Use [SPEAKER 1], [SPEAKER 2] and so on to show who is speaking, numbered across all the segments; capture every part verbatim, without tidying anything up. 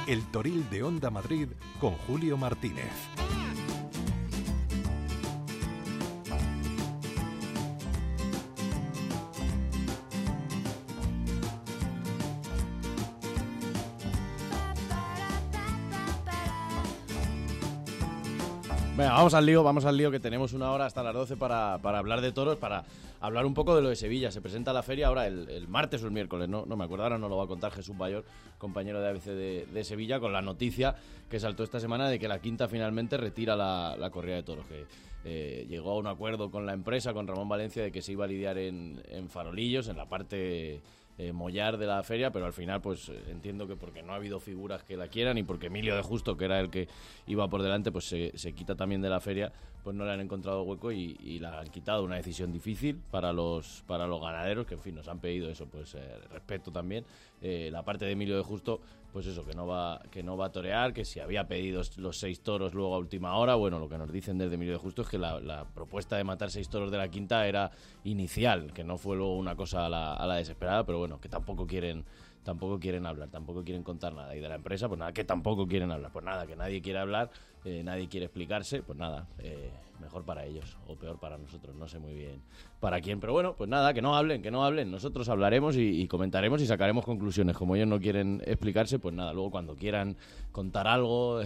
[SPEAKER 1] El Toril de Onda Madrid con Julio Martínez.
[SPEAKER 2] Venga, vamos al lío, vamos al lío, que tenemos una hora hasta las doce para, para hablar de toros, para hablar un poco de lo de Sevilla. Se presenta la feria ahora el, el martes o el miércoles, no, no me acuerdo, ahora no lo va a contar Jesús Bayor, compañero de A B C de, de Sevilla, con la noticia que saltó esta semana de que la Quinta finalmente retira la, la corrida de toros, que eh, llegó a un acuerdo con la empresa, con Ramón Valencia, de que se iba a lidiar en, en Farolillos, en la parte... Eh, mollar de la feria, pero al final pues eh, entiendo que porque no ha habido figuras que la quieran y porque Emilio de Justo, que era el que iba por delante, pues se, se quita también de la feria, pues no le han encontrado hueco y, y la han quitado. Una decisión difícil para los para los ganaderos, que en fin nos han pedido eso, pues eh, respeto también. Eh, la parte de Emilio de Justo, pues eso, que no va que no va a torear, que si había pedido los seis toros luego a última hora, bueno, lo que nos dicen desde Emilio de Justo es que la, la propuesta de matar seis toros de la Quinta era inicial, que no fue luego una cosa a la, a la desesperada, pero bueno, que tampoco quieren tampoco quieren hablar, tampoco quieren contar nada. Y de la empresa, pues nada, que tampoco quieren hablar. Pues nada, que nadie quiere hablar, eh, nadie quiere explicarse, pues nada, eh, mejor para ellos o peor para nosotros, no sé muy bien para quién. Pero bueno, pues nada, que no hablen, que no hablen. Nosotros hablaremos y, y comentaremos y sacaremos conclusiones. Como ellos no quieren explicarse, pues nada, luego cuando quieran contar algo...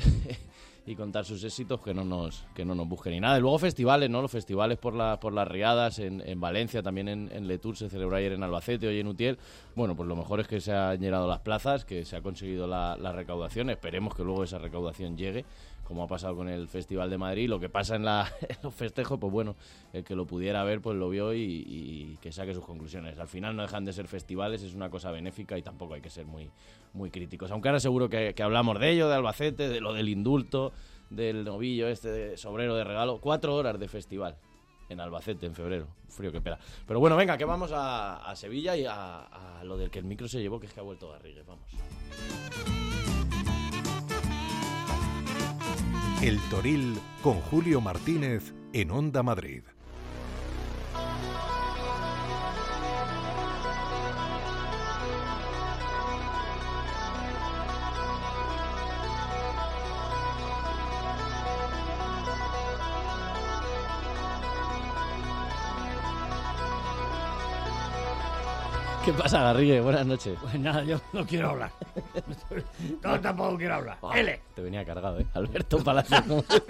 [SPEAKER 2] y contar sus éxitos, que no nos que no nos busquen ni nada. Y luego festivales, ¿no? Los festivales por, la, por las riadas en, en Valencia, también en, en Letour, se celebró ayer en Albacete, hoy en Utiel. Bueno, pues lo mejor es que se han llenado las plazas, que se ha conseguido la, la recaudación. Esperemos que luego esa recaudación llegue, como ha pasado con el Festival de Madrid. Lo que pasa en, la, en los festejos, pues bueno, el que lo pudiera ver, pues lo vio y, y que saque sus conclusiones. Al final no dejan de ser festivales, es una cosa benéfica y tampoco hay que ser muy, muy críticos. Aunque ahora seguro que, que hablamos de ello, de Albacete, de lo del indulto, del novillo este de sobrero de regalo. Cuatro horas de festival en Albacete en febrero, frío que pela. Pero bueno, venga, que vamos a, a Sevilla y a, a lo del que el micro se llevó, que es que ha vuelto Garrigues. Vamos.
[SPEAKER 1] El Toril con Julio Martínez en Onda Madrid.
[SPEAKER 2] ¿Qué pasa, Garrigue? Buenas noches.
[SPEAKER 3] Pues nada, yo no quiero hablar. No, tampoco quiero hablar.
[SPEAKER 2] Oh,
[SPEAKER 3] L.
[SPEAKER 2] te venía cargado, ¿eh? Alberto Palacios.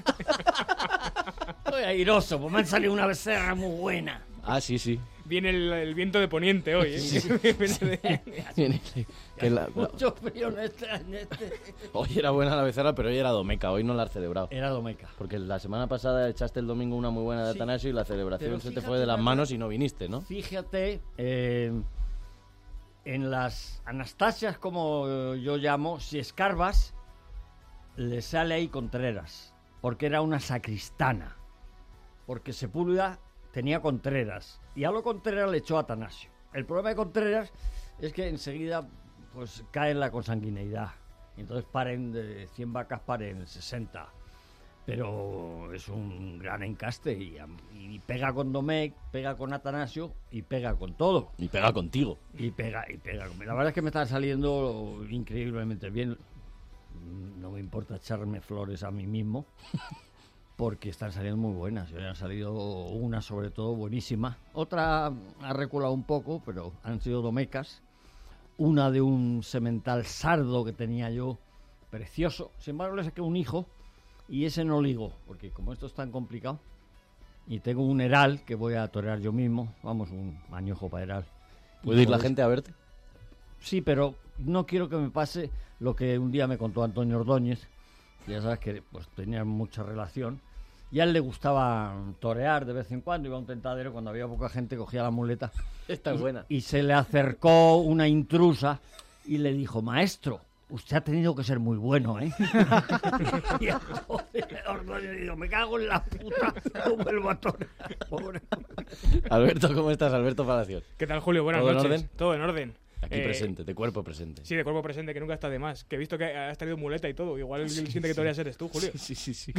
[SPEAKER 3] Estoy airoso, pues me han salido una becerra muy buena.
[SPEAKER 2] Ah, sí, sí.
[SPEAKER 4] Viene el, el viento de poniente hoy, ¿eh?
[SPEAKER 2] Sí. Viene, que la,
[SPEAKER 3] Mucho frío en este, en este.
[SPEAKER 2] Hoy era buena la becerra, pero hoy era domeca. Hoy no la has celebrado.
[SPEAKER 3] Era domeca.
[SPEAKER 2] Porque la semana pasada echaste el domingo una muy buena de
[SPEAKER 3] Sí.
[SPEAKER 2] Atanasio y la celebración
[SPEAKER 3] Pero
[SPEAKER 2] se te
[SPEAKER 3] fíjate,
[SPEAKER 2] fue de las
[SPEAKER 3] fíjate.
[SPEAKER 2] manos y no viniste, ¿no?
[SPEAKER 3] Fíjate, eh, en las Anastasias, como yo llamo, si escarbas, le sale ahí Contreras, porque era una sacristana. Porque Sepúlveda tenía Contreras, y a lo Contreras le echó Atanasio. El problema de Contreras es que enseguida pues cae en la consanguineidad. Y entonces paren de cien vacas, paren sesenta. Pero es un gran encaste y, y pega con Domecq, pega con Atanasio y pega con todo.
[SPEAKER 2] Y pega contigo.
[SPEAKER 3] Y pega, y pega. La verdad es que me está saliendo increíblemente bien. No me importa echarme flores a mí mismo, porque están saliendo muy buenas. Hoy han salido una, sobre todo, buenísima. Otra ha reculado un poco, pero han sido domecas. Una de un semental sardo que tenía yo, precioso. Sin embargo, le saqué un hijo y ese no ligo, porque como esto es tan complicado, y tengo un heral que voy a torear yo mismo, vamos, un añojo para heral.
[SPEAKER 2] ¿Puede ir la gente a verte?
[SPEAKER 3] Sí, pero no quiero que me pase lo que un día me contó Antonio Ordóñez, que ya sabes que pues tenían mucha relación, y a él le gustaba torear de vez en cuando, iba a un tentadero, cuando había poca gente cogía la muleta.
[SPEAKER 2] Esta es buena.
[SPEAKER 3] Y se le acercó una intrusa y le dijo: maestro, usted ha tenido que ser muy bueno, ¿eh? Y entonces Ordóñez le dijo: me cago en la puta, no vuelvo a torear. Pobre.
[SPEAKER 2] Alberto, ¿cómo estás? Alberto Palacios.
[SPEAKER 4] ¿Qué tal, Julio? Buenas
[SPEAKER 2] ¿Todo en
[SPEAKER 4] noches.
[SPEAKER 2] orden?
[SPEAKER 4] Todo en orden.
[SPEAKER 2] Aquí
[SPEAKER 4] Eh,
[SPEAKER 2] presente, de cuerpo presente.
[SPEAKER 4] Sí, de cuerpo presente, que nunca está de más. Que he visto que has traído muleta y todo. Igual el siguiente que te deberías eres tú, Julio.
[SPEAKER 2] Sí, sí, sí.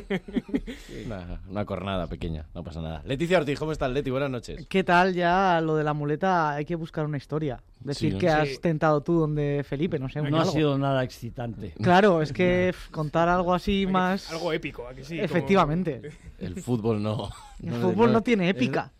[SPEAKER 2] Una, una cornada pequeña, no pasa nada. Leticia Ortiz, ¿cómo estás, Leti? Buenas noches.
[SPEAKER 5] ¿Qué tal? Ya lo de la muleta hay que buscar una historia. Decir
[SPEAKER 2] Sí, ¿no?
[SPEAKER 5] que has
[SPEAKER 4] Sí.
[SPEAKER 5] tentado tú donde Felipe, no sé. un
[SPEAKER 3] No ha
[SPEAKER 5] algo.
[SPEAKER 3] sido nada excitante.
[SPEAKER 5] Claro, es que f, contar algo así más...
[SPEAKER 4] Algo épico, aquí sí. como-
[SPEAKER 5] Efectivamente.
[SPEAKER 2] El fútbol no...
[SPEAKER 5] El fútbol no tiene épica.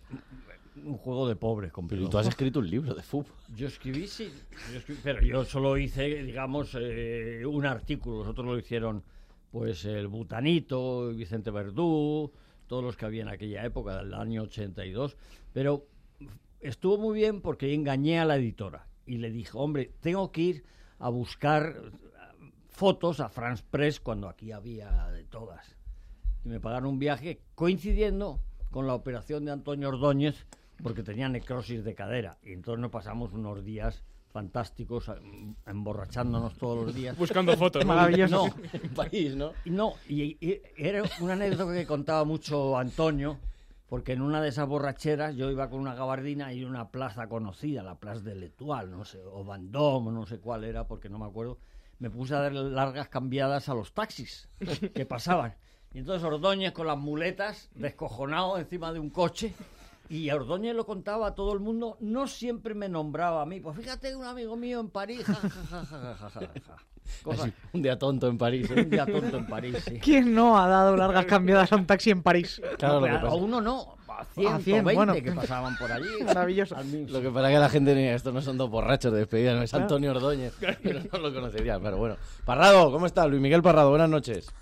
[SPEAKER 3] Un juego de pobres,
[SPEAKER 2] Pero
[SPEAKER 3] completo.
[SPEAKER 2] tú has escrito un libro de fútbol.
[SPEAKER 3] Yo escribí, sí, yo escribí, pero yo solo hice, digamos, eh, un artículo. Los otros lo hicieron, pues, el Butanito, Vicente Verdú, todos los que había en aquella época, del año ochenta y dos. Pero estuvo muy bien porque engañé a la editora y le dije, hombre, tengo que ir a buscar fotos a France Press cuando aquí había de todas. Y me pagaron un viaje coincidiendo con la operación de Antonio Ordóñez, porque tenía necrosis de cadera. Y entonces nos pasamos unos días fantásticos, em, emborrachándonos todos los días.
[SPEAKER 4] Buscando fotos. ¿no?
[SPEAKER 5] Maravilloso.
[SPEAKER 3] No,
[SPEAKER 2] En París, ¿no?
[SPEAKER 3] y no, y, y era una anécdota que contaba mucho Antonio, porque en una de esas borracheras yo iba con una gabardina y una plaza conocida, la Plaza de l'Étoile, no sé, o Vendôme, no sé cuál era, porque no me acuerdo. Me puse a dar largas cambiadas a los taxis que pasaban. Y entonces Ordóñez con las muletas, descojonado encima de un coche, y a Ordóñez lo contaba a todo el mundo, no siempre me nombraba a mí. Pues fíjate, un amigo mío en París, ja, ja, ja, ja, ja, ja, ja. Cosa,
[SPEAKER 2] Así, un día tonto en París. ¿eh?
[SPEAKER 3] un día tonto en París, sí.
[SPEAKER 5] ¿Quién no ha dado largas cambiadas a un taxi en París?
[SPEAKER 2] Claro,
[SPEAKER 3] No,
[SPEAKER 2] lo que
[SPEAKER 3] pero a
[SPEAKER 2] pasa,
[SPEAKER 3] uno no, a ciento veinte
[SPEAKER 5] cien, bueno.
[SPEAKER 3] que pasaban por allí.
[SPEAKER 5] Maravilloso.
[SPEAKER 3] Al mismo-
[SPEAKER 2] lo que para que la gente diga, estos no son dos borrachos de despedida, no es Antonio Ordóñez, pero no lo conocería, pero bueno. Parrado, ¿cómo estás? Luis Miguel Parrado, buenas noches.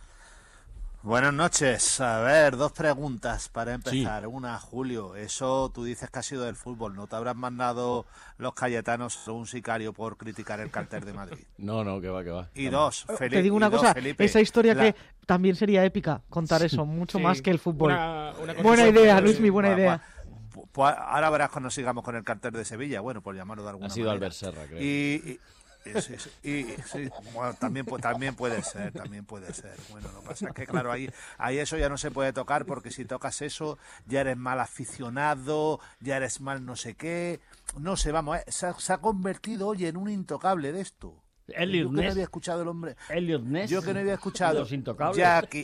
[SPEAKER 6] Buenas noches. A ver, dos preguntas para empezar. Una, Julio, eso tú dices que ha sido del fútbol. ¿No te habrán mandado los Cayetanos a un sicario por criticar el cartel de Madrid?
[SPEAKER 2] No, no, que va, que va.
[SPEAKER 6] Y dos, Felipe.
[SPEAKER 5] Te digo una
[SPEAKER 6] y dos,
[SPEAKER 5] cosa,
[SPEAKER 6] Felipe,
[SPEAKER 5] esa historia
[SPEAKER 6] la-
[SPEAKER 5] que también sería épica, contar eso, mucho
[SPEAKER 4] Sí,
[SPEAKER 5] más que el fútbol.
[SPEAKER 4] una- una cosa
[SPEAKER 5] Buena
[SPEAKER 4] fuerte,
[SPEAKER 5] idea,
[SPEAKER 4] sí.
[SPEAKER 5] Luis, mi buena
[SPEAKER 6] Pues-
[SPEAKER 5] idea.
[SPEAKER 6] pues- pues ahora verás cuando sigamos con el cartel de Sevilla. Bueno, por llamarlo de alguna
[SPEAKER 2] Ha sido
[SPEAKER 6] manera.
[SPEAKER 2] Albert Serra, creo.
[SPEAKER 6] Y, y- y- sí, sí, y- sí, bueno, también, pu- también puede ser, también puede ser. Bueno, lo que pasa es que, claro, ahí, ahí eso ya no se puede tocar, porque si tocas eso ya eres mal aficionado, ya eres mal no sé qué. No sé, vamos, eh, se, ha, se ha convertido, oye, en un intocable de esto.
[SPEAKER 3] Elliot
[SPEAKER 6] Yo que no
[SPEAKER 3] Ness.
[SPEAKER 6] había escuchado el hombre...
[SPEAKER 3] Elliot Ness.
[SPEAKER 6] Yo que no había escuchado...
[SPEAKER 3] Los Intocables.
[SPEAKER 6] Ya que...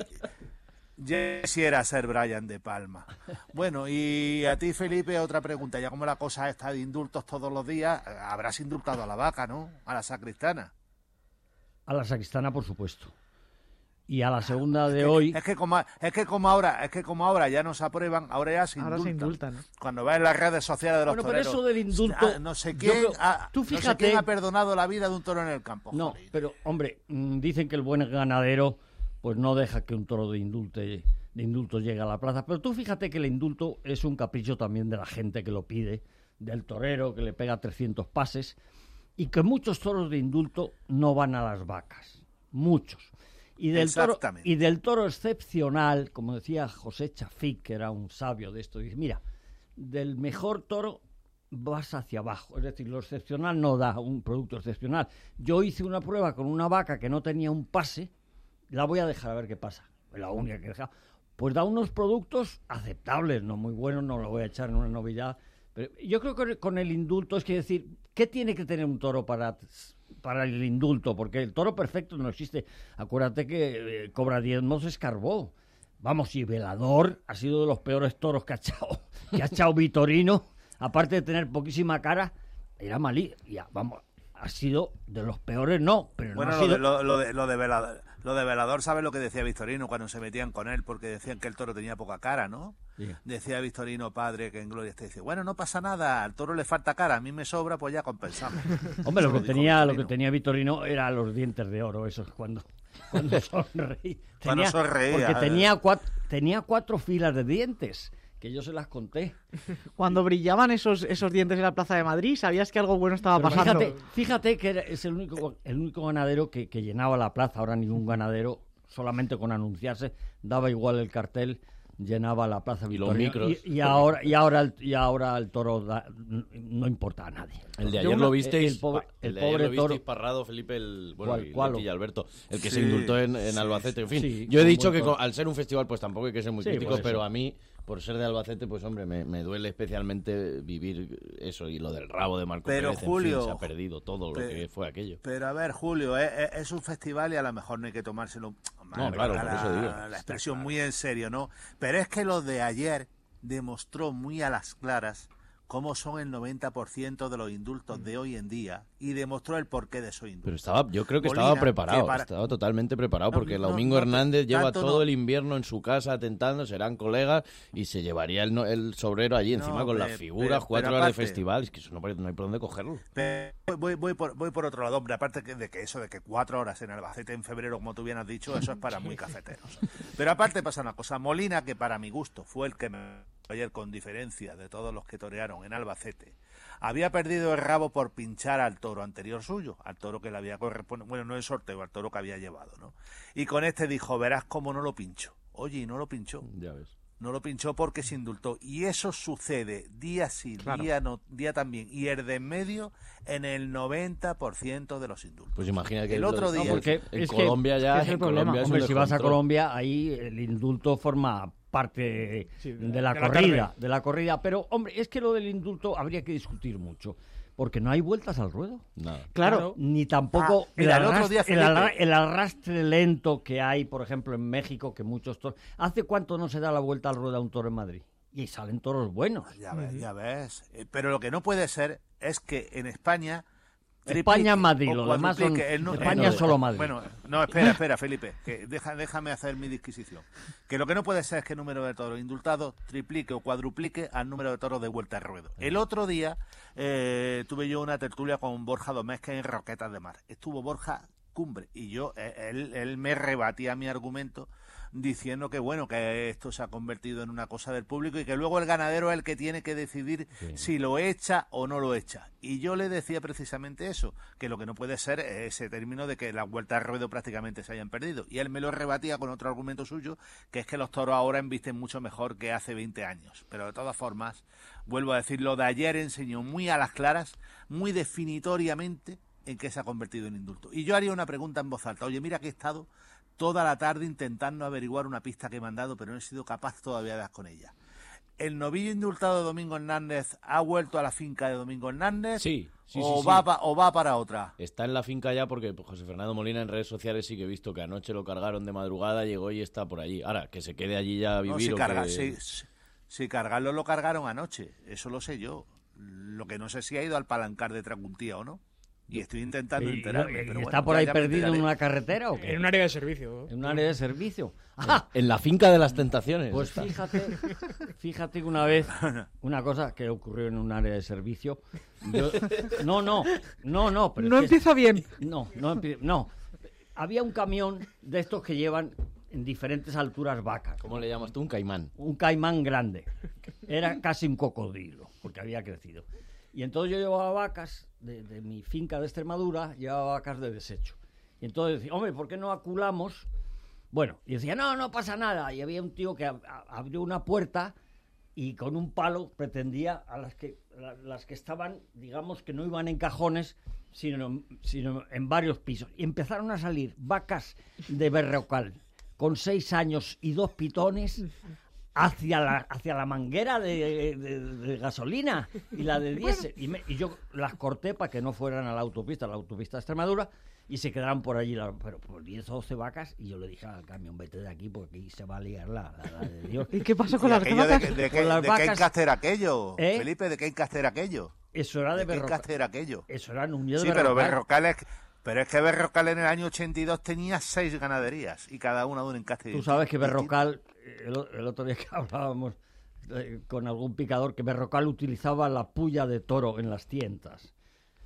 [SPEAKER 6] Ya quisiera ser Brian De Palma. Bueno, y a ti, Felipe, otra pregunta. Ya como la cosa está de indultos todos los días, habrás indultado a la vaca, ¿no? A la sacristana.
[SPEAKER 3] A la sacristana, por supuesto. Y a la segunda de hoy...
[SPEAKER 6] Es que como, es que como ahora, es que como ahora ya no se aprueban, ahora ya se
[SPEAKER 5] Ahora
[SPEAKER 6] indultan.
[SPEAKER 5] se indultan.
[SPEAKER 6] Cuando ves en las redes sociales de los
[SPEAKER 3] Bueno, pero
[SPEAKER 6] toreros,
[SPEAKER 3] eso del indulto,
[SPEAKER 6] ah, no sé
[SPEAKER 3] yo
[SPEAKER 6] quién,
[SPEAKER 3] creo-
[SPEAKER 6] ha,
[SPEAKER 3] tú
[SPEAKER 6] no sé
[SPEAKER 3] fíjate-
[SPEAKER 6] quién ha perdonado la vida de un toro en el campo.
[SPEAKER 3] No,
[SPEAKER 6] joder.
[SPEAKER 3] pero, hombre, mm, dicen que el buen ganadero pues no deja que un toro de, indulte, de indulto llegue a la plaza. Pero tú fíjate que el indulto es un capricho también de la gente que lo pide, del torero que le pega trescientos pases, y que muchos toros de indulto no van a las vacas. Muchos. Y del, toro,
[SPEAKER 6] Exactamente.
[SPEAKER 3] y del toro excepcional, como decía José Chafic, que era un sabio de esto, dice, mira, del mejor toro vas hacia abajo. Es decir, lo excepcional no da un producto excepcional. Yo hice una prueba con una vaca que no tenía un pase, la voy a dejar a ver qué pasa. Es la única que he dejado. Pues da unos productos aceptables, no muy buenos, no lo voy a echar en una novedad. Pero yo creo que con el indulto es que decir, ¿qué tiene que tener un toro para, para el indulto? Porque el toro perfecto no existe. Acuérdate que eh, Cobra Diezmos escarbó. Vamos, y Velador ha sido de los peores toros que ha echado, que ha echado Vitorino. Aparte de tener poquísima cara, era malí. Ya, vamos, ha sido de los peores, no, pero
[SPEAKER 6] Bueno,
[SPEAKER 3] no ha
[SPEAKER 6] lo,
[SPEAKER 3] sido...
[SPEAKER 6] de, lo, lo de, lo de Velador, lo de Velador, ¿sabes lo que decía Victorino cuando se metían con él? Porque decían que el toro tenía poca cara, ¿no?
[SPEAKER 3] Sí.
[SPEAKER 6] Decía Victorino padre que en Gloria está, dice, bueno, no pasa nada, al toro le falta cara, a mí me sobra, pues ya compensamos.
[SPEAKER 3] Hombre, lo
[SPEAKER 6] Eso
[SPEAKER 3] que,
[SPEAKER 6] dijo
[SPEAKER 3] tenía, lo que
[SPEAKER 6] Victorino.
[SPEAKER 3] tenía Vitorino era los dientes de oro, esos cuando, cuando sonreía.
[SPEAKER 6] Cuando
[SPEAKER 3] Tenía-
[SPEAKER 6] sonreía,
[SPEAKER 3] Porque
[SPEAKER 6] eh.
[SPEAKER 3] tenía cuatro, tenía cuatro filas de dientes, que yo se las conté.
[SPEAKER 5] Cuando brillaban esos, esos dientes en la Plaza de Madrid, sabías que algo bueno estaba
[SPEAKER 3] Pero
[SPEAKER 5] pasando.
[SPEAKER 3] fíjate, fíjate que era- es el único, el único ganadero que, que llenaba la plaza. Ahora ningún ganadero, solamente con anunciarse, daba igual el cartel, llenaba la plaza.
[SPEAKER 2] Y los
[SPEAKER 3] Victorino.
[SPEAKER 2] micros.
[SPEAKER 3] Y, y ahora, y, ahora el, y ahora el toro da- no importa a nadie.
[SPEAKER 2] El de
[SPEAKER 3] Yo
[SPEAKER 2] ayer
[SPEAKER 3] una-
[SPEAKER 2] lo visteis,
[SPEAKER 3] el pobre,
[SPEAKER 2] el
[SPEAKER 3] el
[SPEAKER 2] de ayer
[SPEAKER 3] pobre
[SPEAKER 2] lo visteis
[SPEAKER 3] toro.
[SPEAKER 2] Parrado, Felipe, el, bueno,
[SPEAKER 3] ¿Cuál-
[SPEAKER 2] y
[SPEAKER 3] cuál?
[SPEAKER 2] Leti y Alberto, el que
[SPEAKER 6] Sí,
[SPEAKER 2] se indultó en, en
[SPEAKER 6] sí,
[SPEAKER 2] Albacete. En fin,
[SPEAKER 3] sí,
[SPEAKER 2] yo he
[SPEAKER 3] con
[SPEAKER 2] dicho
[SPEAKER 3] buen
[SPEAKER 2] que
[SPEAKER 3] toro.
[SPEAKER 2] con- al ser un festival, pues tampoco hay que ser muy
[SPEAKER 3] Sí,
[SPEAKER 2] crítico,
[SPEAKER 3] por eso.
[SPEAKER 2] pero a mí por ser de Albacete, pues hombre, me, me duele especialmente vivir eso y lo del rabo de Marco
[SPEAKER 6] Pero,
[SPEAKER 2] Pérez. En
[SPEAKER 6] Julio,
[SPEAKER 2] fin, se ha perdido todo lo
[SPEAKER 6] pe-
[SPEAKER 2] que fue aquello.
[SPEAKER 6] Pero a ver, Julio, es, es- es un festival y a lo mejor no hay que tomárselo,
[SPEAKER 2] No, claro,
[SPEAKER 6] la,
[SPEAKER 2] por eso digo.
[SPEAKER 6] la expresión muy en serio, ¿no? Pero es que lo de ayer demostró muy a las claras cómo son el noventa por ciento de los indultos de hoy en día y demostró el porqué de esos indultos.
[SPEAKER 2] Pero estaba, yo creo que
[SPEAKER 6] Molina,
[SPEAKER 2] estaba preparado,
[SPEAKER 6] que para-
[SPEAKER 2] estaba totalmente preparado,
[SPEAKER 6] No,
[SPEAKER 2] porque el
[SPEAKER 6] no,
[SPEAKER 2] Domingo
[SPEAKER 6] no,
[SPEAKER 2] Hernández lleva
[SPEAKER 6] tanto
[SPEAKER 2] todo
[SPEAKER 6] no.
[SPEAKER 2] el invierno en su casa atentando, serán colegas, y se llevaría el, no- el sobrero allí
[SPEAKER 6] No,
[SPEAKER 2] encima con las
[SPEAKER 6] pero-
[SPEAKER 2] figuras,
[SPEAKER 6] pero-
[SPEAKER 2] cuatro
[SPEAKER 6] pero
[SPEAKER 2] horas de
[SPEAKER 6] aparte-
[SPEAKER 2] festival, es que eso no, parece- no hay por dónde cogerlo.
[SPEAKER 6] Pero voy, voy, por, voy por otro lado, hombre, aparte que- de que eso de que cuatro horas en Albacete en febrero, como tú bien has dicho, eso es para muy cafeteros. Pero aparte pasa una cosa, Molina, que para mi gusto fue el que me ayer con diferencia de todos los que torearon en Albacete, había perdido el rabo por pinchar al toro anterior suyo, al toro que le había correspondido, bueno, no el sorteo, al toro que había llevado, ¿no? Y con este dijo, verás cómo no lo pincho. Oye, y no lo pinchó.
[SPEAKER 2] Ya ves.
[SPEAKER 6] No lo pinchó porque se indultó. Y eso sucede día sí,
[SPEAKER 5] Claro.
[SPEAKER 6] día no, día también. Y el de en medio en el noventa por ciento de los indultos.
[SPEAKER 2] Pues imagina que
[SPEAKER 6] El
[SPEAKER 2] lo-
[SPEAKER 6] otro día-
[SPEAKER 2] en-
[SPEAKER 6] No,
[SPEAKER 3] porque
[SPEAKER 2] en
[SPEAKER 3] es que-
[SPEAKER 2] Colombia ya,
[SPEAKER 5] es que es el
[SPEAKER 2] en
[SPEAKER 5] problema.
[SPEAKER 2] Colombia es un
[SPEAKER 3] Hombre, si vas a
[SPEAKER 2] descontrol.
[SPEAKER 3] Colombia, ahí el indulto forma parte
[SPEAKER 4] Sí,
[SPEAKER 3] de,
[SPEAKER 4] de
[SPEAKER 3] la
[SPEAKER 4] la
[SPEAKER 3] corrida,
[SPEAKER 4] tarde.
[SPEAKER 3] de la corrida. Pero, hombre, es que lo del indulto habría que discutir mucho, porque no hay vueltas al ruedo.
[SPEAKER 2] Nada.
[SPEAKER 5] Claro.
[SPEAKER 3] Ni tampoco
[SPEAKER 6] Ah, mira,
[SPEAKER 3] el,
[SPEAKER 6] el otro
[SPEAKER 3] arrastre,
[SPEAKER 6] día,
[SPEAKER 3] el
[SPEAKER 6] Felipe-
[SPEAKER 3] arra- el arrastre lento que hay, por ejemplo, en México, que muchos toros... ¿Hace cuánto no se da la vuelta al ruedo a un toro en Madrid? Y salen toros buenos.
[SPEAKER 6] Ya ves, ya ves. Eh, Pero lo que no puede ser es que en España...
[SPEAKER 3] España es Madrid,
[SPEAKER 6] o
[SPEAKER 3] lo demás son-
[SPEAKER 6] cuadruplique el nu-
[SPEAKER 3] España
[SPEAKER 6] eh,
[SPEAKER 3] es solo Madrid.
[SPEAKER 6] Bueno, no, espera, espera, Felipe, que deja, déjame hacer mi disquisición. Que lo que no puede ser es que el número de toros indultados triplique o cuadruplique al número de toros de vuelta al ruedo. El otro día eh, tuve yo una tertulia con Borja Domésquez en Roquetas de Mar. Estuvo Borja cumbre y yo, eh, él, él me rebatía mi argumento diciendo que bueno, que esto se ha convertido en una cosa del público y que luego el ganadero es el que tiene que decidir
[SPEAKER 2] Sí.
[SPEAKER 6] si lo echa o no lo echa. Y yo le decía precisamente eso, que lo que no puede ser es ese término de que las vueltas al ruedo prácticamente se hayan perdido. Y él me lo rebatía con otro argumento suyo, que es que los toros ahora embisten mucho mejor que hace veinte años. Pero de todas formas, vuelvo a decir, lo de ayer enseñó muy a las claras, muy definitoriamente, en qué se ha convertido en indulto. Y yo haría una pregunta en voz alta. Oye, mira que he estado toda la tarde intentando averiguar una pista que me han dado, pero no he sido capaz todavía de dar con ella. ¿El novillo indultado de Domingo Hernández ha vuelto a la finca de Domingo Hernández?
[SPEAKER 2] Sí, sí,
[SPEAKER 6] o,
[SPEAKER 2] sí, sí.
[SPEAKER 6] Va pa- ¿O va para otra?
[SPEAKER 2] Está en la finca ya porque pues, José Fernando Molina en redes sociales sí que he visto que anoche lo cargaron de madrugada, llegó y está por allí. Ahora, que se quede allí ya a
[SPEAKER 6] No,
[SPEAKER 2] vivir
[SPEAKER 6] si,
[SPEAKER 2] o
[SPEAKER 6] carga,
[SPEAKER 2] que...
[SPEAKER 6] si, si- si cargarlo lo cargaron anoche, eso lo sé yo. Lo que no sé si ha ido al palancar de Tracuntía o no. Y estoy intentando
[SPEAKER 3] Y-
[SPEAKER 6] enterarme.
[SPEAKER 3] y-
[SPEAKER 6] pero
[SPEAKER 3] ¿Está
[SPEAKER 6] bueno,
[SPEAKER 3] por
[SPEAKER 6] ya-
[SPEAKER 3] ahí
[SPEAKER 6] ya me
[SPEAKER 3] perdido en
[SPEAKER 6] enteraré.
[SPEAKER 3] una carretera o qué?
[SPEAKER 4] En un área de servicio.
[SPEAKER 3] En un área de servicio. ¡Ah!
[SPEAKER 2] En la finca de las tentaciones.
[SPEAKER 3] Pues
[SPEAKER 2] está.
[SPEAKER 3] fíjate, fíjate que una vez, una cosa que ocurrió en un área de servicio. yo- no, no, no, no. Pero
[SPEAKER 5] No
[SPEAKER 3] es que-
[SPEAKER 5] empieza bien.
[SPEAKER 3] No, no, empie- no. Había un camión de estos que llevan en diferentes alturas vacas.
[SPEAKER 2] ¿Cómo le llamas tú? Un caimán.
[SPEAKER 3] Un caimán grande. Era casi un cocodrilo, porque había crecido. Y entonces yo llevaba vacas de, de mi finca de Extremadura, llevaba vacas de desecho. Y entonces decía, hombre, ¿por qué no aculamos? Bueno, y decía, no, no pasa nada. Y había un tío que ab- a- abrió una puerta y con un palo pretendía a las que, la- las que estaban, digamos, que no iban en cajones, sino, sino en varios pisos. Y empezaron a salir vacas de berrocal con seis años y dos pitones hacia la, hacia la manguera de, de- de gasolina y la de diésel. Y, me- y yo las corté para que no fueran a la autopista, a la autopista de Extremadura, y se quedaran por allí, la- pero por diez o doce vacas, y yo le dije al camión, vete de aquí porque aquí se va a liar la, la- la de Dios.
[SPEAKER 5] ¿Y qué pasó con
[SPEAKER 6] ¿Y
[SPEAKER 5] las
[SPEAKER 6] aquello de,
[SPEAKER 5] vacas?
[SPEAKER 6] qué- de, qué-
[SPEAKER 3] Con las
[SPEAKER 6] de qué
[SPEAKER 3] vacas-
[SPEAKER 6] encaste era aquello?
[SPEAKER 3] ¿Eh?
[SPEAKER 6] Felipe, ¿de qué encaste era aquello?
[SPEAKER 3] Eso era de
[SPEAKER 6] ¿De qué
[SPEAKER 3] berrocal.
[SPEAKER 6] encaste era aquello?
[SPEAKER 3] Eso era Núñez
[SPEAKER 6] Sí,
[SPEAKER 3] de
[SPEAKER 6] pero
[SPEAKER 3] Berrocal.
[SPEAKER 6] Berrocal es... Pero es que Berrocal en el año ochenta y dos tenía seis ganaderías y cada una de un encaste.
[SPEAKER 3] Tú sabes que
[SPEAKER 6] distinto.
[SPEAKER 3] Berrocal, el, o- el otro día que hablábamos eh, con algún picador, que Berrocal utilizaba la puya de toro en las tientas.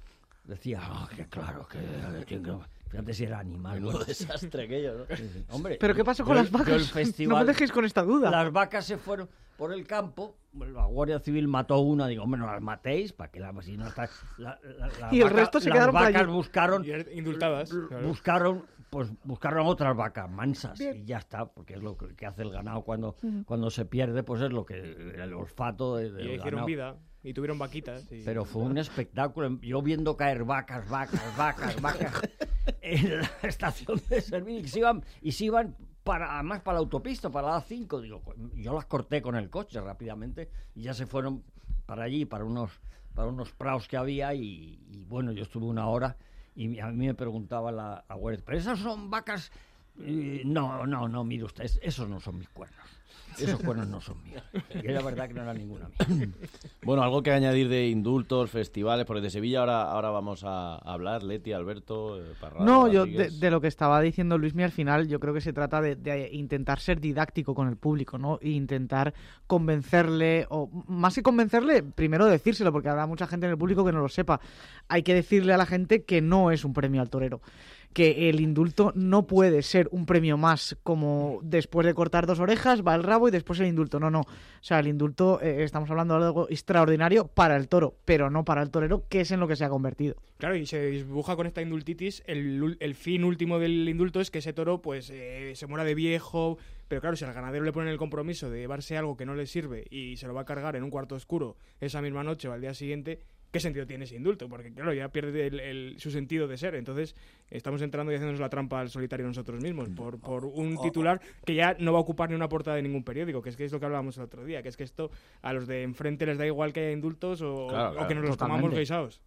[SPEAKER 3] Decía, "Ah, que claro, que, que- que- fíjate si era animal.
[SPEAKER 2] Menudo
[SPEAKER 3] bueno".
[SPEAKER 2] desastre aquello, ¿no?
[SPEAKER 3] Sí, sí. Hombre,
[SPEAKER 5] ¿Pero qué pasó con
[SPEAKER 3] yo-
[SPEAKER 5] las
[SPEAKER 3] yo
[SPEAKER 5] vacas?
[SPEAKER 3] el festival-
[SPEAKER 5] No me dejéis con esta duda.
[SPEAKER 3] Las vacas se fueron por el campo, bueno, la Guardia Civil mató una, digo, hombre, no las matéis, para que la, si no está, la- la- la
[SPEAKER 5] Y el
[SPEAKER 3] vaca-
[SPEAKER 5] resto se
[SPEAKER 3] las
[SPEAKER 5] quedaron por
[SPEAKER 3] vacas
[SPEAKER 5] allí.
[SPEAKER 3] buscaron,
[SPEAKER 4] Y er- indultadas,
[SPEAKER 3] bu-
[SPEAKER 4] claro.
[SPEAKER 3] buscaron, pues buscaron otras vacas mansas y ya está, porque es lo que, que hace el ganado cuando, cuando se pierde, pues es lo que el olfato de, del
[SPEAKER 4] Y hicieron
[SPEAKER 3] ganado.
[SPEAKER 4] vida. Y tuvieron vaquitas. y-
[SPEAKER 3] Pero fue un espectáculo. Yo viendo caer vacas, vacas, vacas, vacas en la estación de servicio y se iban, y se iban para, además para la autopista, para la A cinco. Digo, yo las corté con el coche rápidamente y ya se fueron para allí, para unos, para unos praos que había y, y bueno, yo estuve una hora y a mí me preguntaba la, la guardia, ¿pero esas son vacas? Y, no, no, no, mire usted, esos no son mis cuernos. Esos cuernos no son míos. Y era verdad que no era ninguna mía.
[SPEAKER 2] Bueno, algo que añadir de indultos, festivales, porque de Sevilla ahora, ahora vamos a hablar, Leti, Alberto, eh, Parrado,
[SPEAKER 5] No, yo de,
[SPEAKER 2] Rodríguez.
[SPEAKER 5] de lo que estaba diciendo Luismi al final, yo creo que se trata de, de intentar ser didáctico con el público, ¿no? E intentar convencerle, o más que convencerle, primero decírselo, porque habrá mucha gente en el público que no lo sepa. Hay que decirle a la gente que no es un premio al torero. Que el indulto no puede ser un premio más como después de cortar dos orejas va el rabo y después el indulto. No, no. O sea, el indulto, eh, estamos hablando de algo extraordinario para el toro, pero no para el torero, que es en lo que se ha convertido.
[SPEAKER 4] Claro, y se dibuja con esta indultitis. El, el fin último del indulto es que ese toro pues eh, se muera de viejo. Pero claro, si al ganadero le ponen el compromiso de llevarse algo que no le sirve y se lo va a cargar en un cuarto oscuro esa misma noche o al día siguiente, ¿qué sentido tiene ese indulto? Porque claro, ya pierde el, el, su sentido de ser. Entonces estamos entrando y haciéndonos la trampa al solitario nosotros mismos por, por un titular que ya no va a ocupar ni una portada de ningún periódico, que es que es lo que hablábamos el otro día, que es que esto a los de enfrente les da igual que haya indultos o,
[SPEAKER 2] Claro,
[SPEAKER 4] o
[SPEAKER 2] claro,
[SPEAKER 4] que nos los
[SPEAKER 5] totalmente.
[SPEAKER 4] tomamos guisados.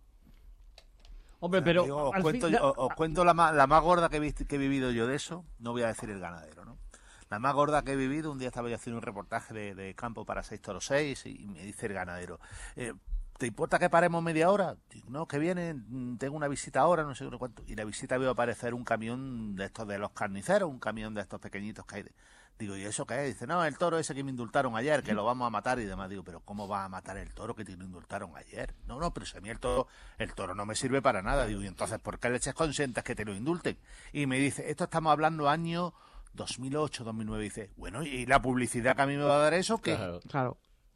[SPEAKER 3] Hombre, pero
[SPEAKER 6] Digo, os
[SPEAKER 3] al
[SPEAKER 6] cuento,
[SPEAKER 3] fin-
[SPEAKER 6] os, os cuento la, más, la más gorda que he, visto, que he vivido yo de eso, no voy a decir el ganadero, ¿no? La más gorda que he vivido, un día estaba yo haciendo un reportaje de, de campo para seis toros seis y me dice el ganadero, eh, ¿te importa que paremos media hora? Digo, no, que viene, tengo una visita ahora, no sé cuánto. Y la visita veo aparecer un camión de estos de los carniceros, un camión de estos pequeñitos que hay. De... Digo, ¿y eso qué es? Dice, no, el toro ese que me indultaron ayer, que lo vamos a matar y demás. Digo, ¿pero cómo va a matar el toro que te indultaron ayer? No, no, pero si a mí el toro, el toro no me sirve para nada. Digo, ¿y entonces por qué leches consientes que te lo indulten? Y me dice, esto estamos hablando año dos mil ocho, dos mil nueve. Dice, bueno, ¿y la publicidad que a mí me va a dar eso? ¿Qué?
[SPEAKER 2] Claro.
[SPEAKER 5] Claro.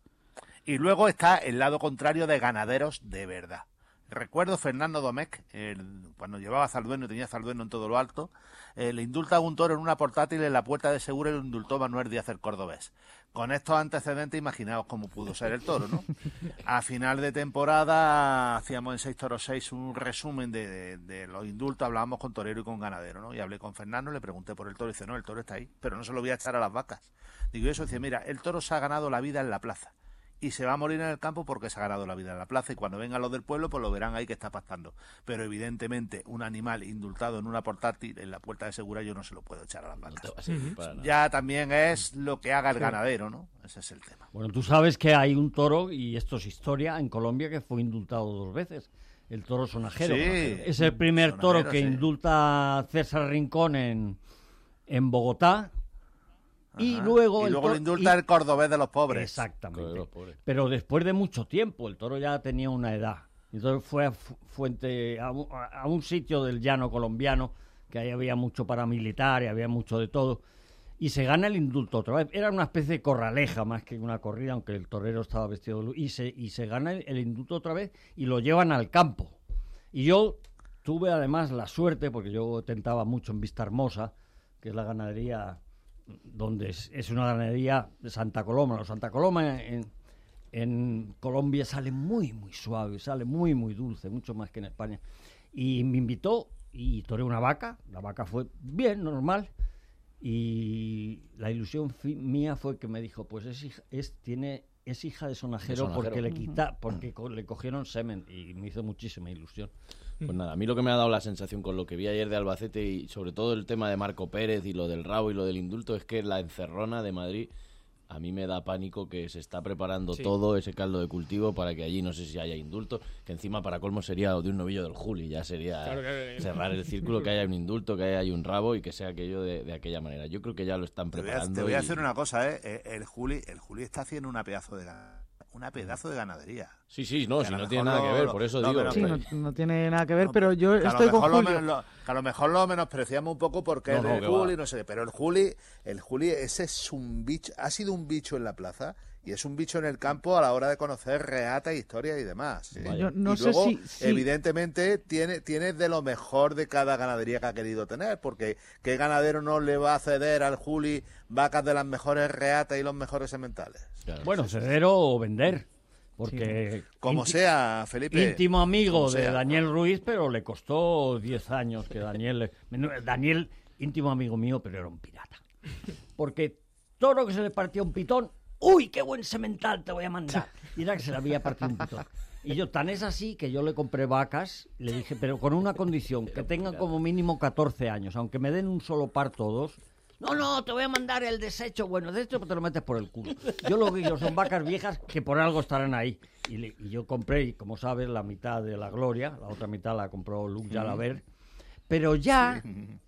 [SPEAKER 6] Y luego está el lado contrario de ganaderos de verdad. Recuerdo Fernando Domecq, el, cuando llevaba Zaldueno y tenía Zaldueno en todo lo alto, eh, le indulta a un toro en una portátil en la Puerta de Segura y lo indultó Manuel Díaz el Cordobés. Con estos antecedentes, imaginaos cómo pudo ser el toro, ¿no? A final de temporada hacíamos en seis toros seis un resumen de, de, de los indultos, hablábamos con torero y con ganadero, ¿no? Y hablé con Fernando, le pregunté por el toro y dice, no, el toro está ahí, pero no se lo voy a echar a las vacas. Digo, eso, dice, mira, el toro se ha ganado la vida en la plaza. Y se va a morir en el campo porque se ha ganado la vida en la plaza y cuando vengan los del pueblo pues lo verán ahí que está pastando. Pero evidentemente un animal indultado en una portátil en la Puerta de Segura yo no se lo puedo echar a las
[SPEAKER 2] No te
[SPEAKER 6] vacas.
[SPEAKER 2] va a servir para nada.
[SPEAKER 6] Ya también es lo que haga el ganadero, ¿no? Ese es el tema.
[SPEAKER 3] Bueno, tú sabes que hay un toro, y esto es historia, en Colombia que fue indultado dos veces. El toro sonajero.
[SPEAKER 6] Sí,
[SPEAKER 3] Es el primer
[SPEAKER 6] sonajero,
[SPEAKER 3] toro que
[SPEAKER 6] sí.
[SPEAKER 3] indulta César Rincón en, en Bogotá. Y
[SPEAKER 6] Ajá.
[SPEAKER 3] luego,
[SPEAKER 6] y
[SPEAKER 3] el
[SPEAKER 6] luego
[SPEAKER 3] toro-
[SPEAKER 6] lo indulta
[SPEAKER 3] y-
[SPEAKER 6] el cordobés de los pobres.
[SPEAKER 3] Exactamente.
[SPEAKER 2] Claro, pobre.
[SPEAKER 3] Pero después de mucho tiempo, el toro ya tenía una edad. Entonces fue a fu- fuente a un, a- a un sitio del llano colombiano, que ahí había mucho paramilitar y había mucho de todo. Y se gana el indulto otra vez. Era una especie de corraleja más que una corrida, aunque el torero estaba vestido de luz. Y se, y se gana el, el indulto otra vez y lo llevan al campo. Y yo tuve además la suerte, porque yo tentaba mucho en Vista Hermosa, que es la ganadería donde es, es una ganadería de Santa Coloma. Los Santa Coloma en, en Colombia sale muy, muy suave, sale muy, muy dulce, mucho más que en España. Y me invitó y toreé una vaca. La vaca fue bien, normal. Y la ilusión fi- mía fue que me dijo, pues es hija, es, tiene, es hija de sonajero,
[SPEAKER 2] De sonajero.
[SPEAKER 3] porque le quita, porque co- le cogieron semen, y me hizo muchísima ilusión.
[SPEAKER 2] Pues nada, a mí lo que me ha dado la sensación con lo que vi ayer de Albacete y sobre todo el tema de Marco Pérez y lo del rabo y lo del indulto es que la encerrona de Madrid a mí me da pánico que se está preparando
[SPEAKER 4] Sí.
[SPEAKER 2] todo ese caldo de cultivo para que allí no sé si haya indulto, que encima para colmo sería de un novillo del Juli, ya sería
[SPEAKER 4] Claro, claro.
[SPEAKER 2] cerrar el círculo, que haya un indulto, que haya un rabo y que sea aquello de, de aquella manera. Yo creo que ya lo están
[SPEAKER 6] Te voy a,
[SPEAKER 2] preparando.
[SPEAKER 6] te voy a
[SPEAKER 2] y-
[SPEAKER 6] hacer una cosa, ¿eh? Eh, El Juli, el Juli está haciendo una pedazo de gan- una pedazo de ganadería.
[SPEAKER 2] Sí, sí, no,
[SPEAKER 6] Que
[SPEAKER 2] si
[SPEAKER 6] a lo
[SPEAKER 2] no tiene
[SPEAKER 6] mejor
[SPEAKER 2] nada que
[SPEAKER 6] lo-
[SPEAKER 2] ver,
[SPEAKER 6] lo-
[SPEAKER 2] por eso
[SPEAKER 6] lo
[SPEAKER 2] digo.
[SPEAKER 6] menos-
[SPEAKER 5] Sí,
[SPEAKER 2] que-
[SPEAKER 5] no, no tiene nada que ver, pero yo
[SPEAKER 6] Que a lo
[SPEAKER 5] estoy con
[SPEAKER 6] mejor lo
[SPEAKER 5] Julio.
[SPEAKER 6] men- lo- que a lo mejor lo menospreciamos un poco porque
[SPEAKER 2] No,
[SPEAKER 6] es
[SPEAKER 2] no,
[SPEAKER 6] del
[SPEAKER 2] que
[SPEAKER 6] Juli,
[SPEAKER 2] va.
[SPEAKER 6] no sé, pero el Juli, el Juli, ese es un bicho, ha sido un bicho en la plaza y es un bicho en el campo a la hora de conocer reata, historia y demás. ¿eh?
[SPEAKER 2] Vaya.
[SPEAKER 5] Yo no
[SPEAKER 6] y
[SPEAKER 5] sé
[SPEAKER 6] luego,
[SPEAKER 5] si, si-
[SPEAKER 6] evidentemente, tiene, tiene de lo mejor de cada ganadería que ha querido tener, porque ¿qué ganadero no le va a ceder al Juli vacas de las mejores reatas y los mejores sementales?
[SPEAKER 2] Claro.
[SPEAKER 3] Bueno, ceder o vender, porque
[SPEAKER 6] Como
[SPEAKER 3] inti-
[SPEAKER 6] sea, Felipe.
[SPEAKER 3] íntimo amigo
[SPEAKER 6] como
[SPEAKER 3] de
[SPEAKER 6] sea.
[SPEAKER 3] Daniel Ruiz, pero le costó diez años que Daniel... le- Daniel, íntimo amigo mío, pero era un pirata. Porque toro que se le partía un pitón, ¡uy, qué buen semental te voy a mandar! Y era que se le había partido un pitón. Y yo, tan es así que yo le compré vacas, le dije, pero con una condición, que tengan como mínimo catorce años, aunque me den un solo par todos. No, no, te voy a mandar el desecho. Bueno, de hecho te lo metes por el culo. Yo lo que yo son vacas viejas que por algo estarán ahí. Y, le, y yo compré, y como sabes, la mitad de la Gloria, la otra mitad la compró Luc Jalabert. Pero ya,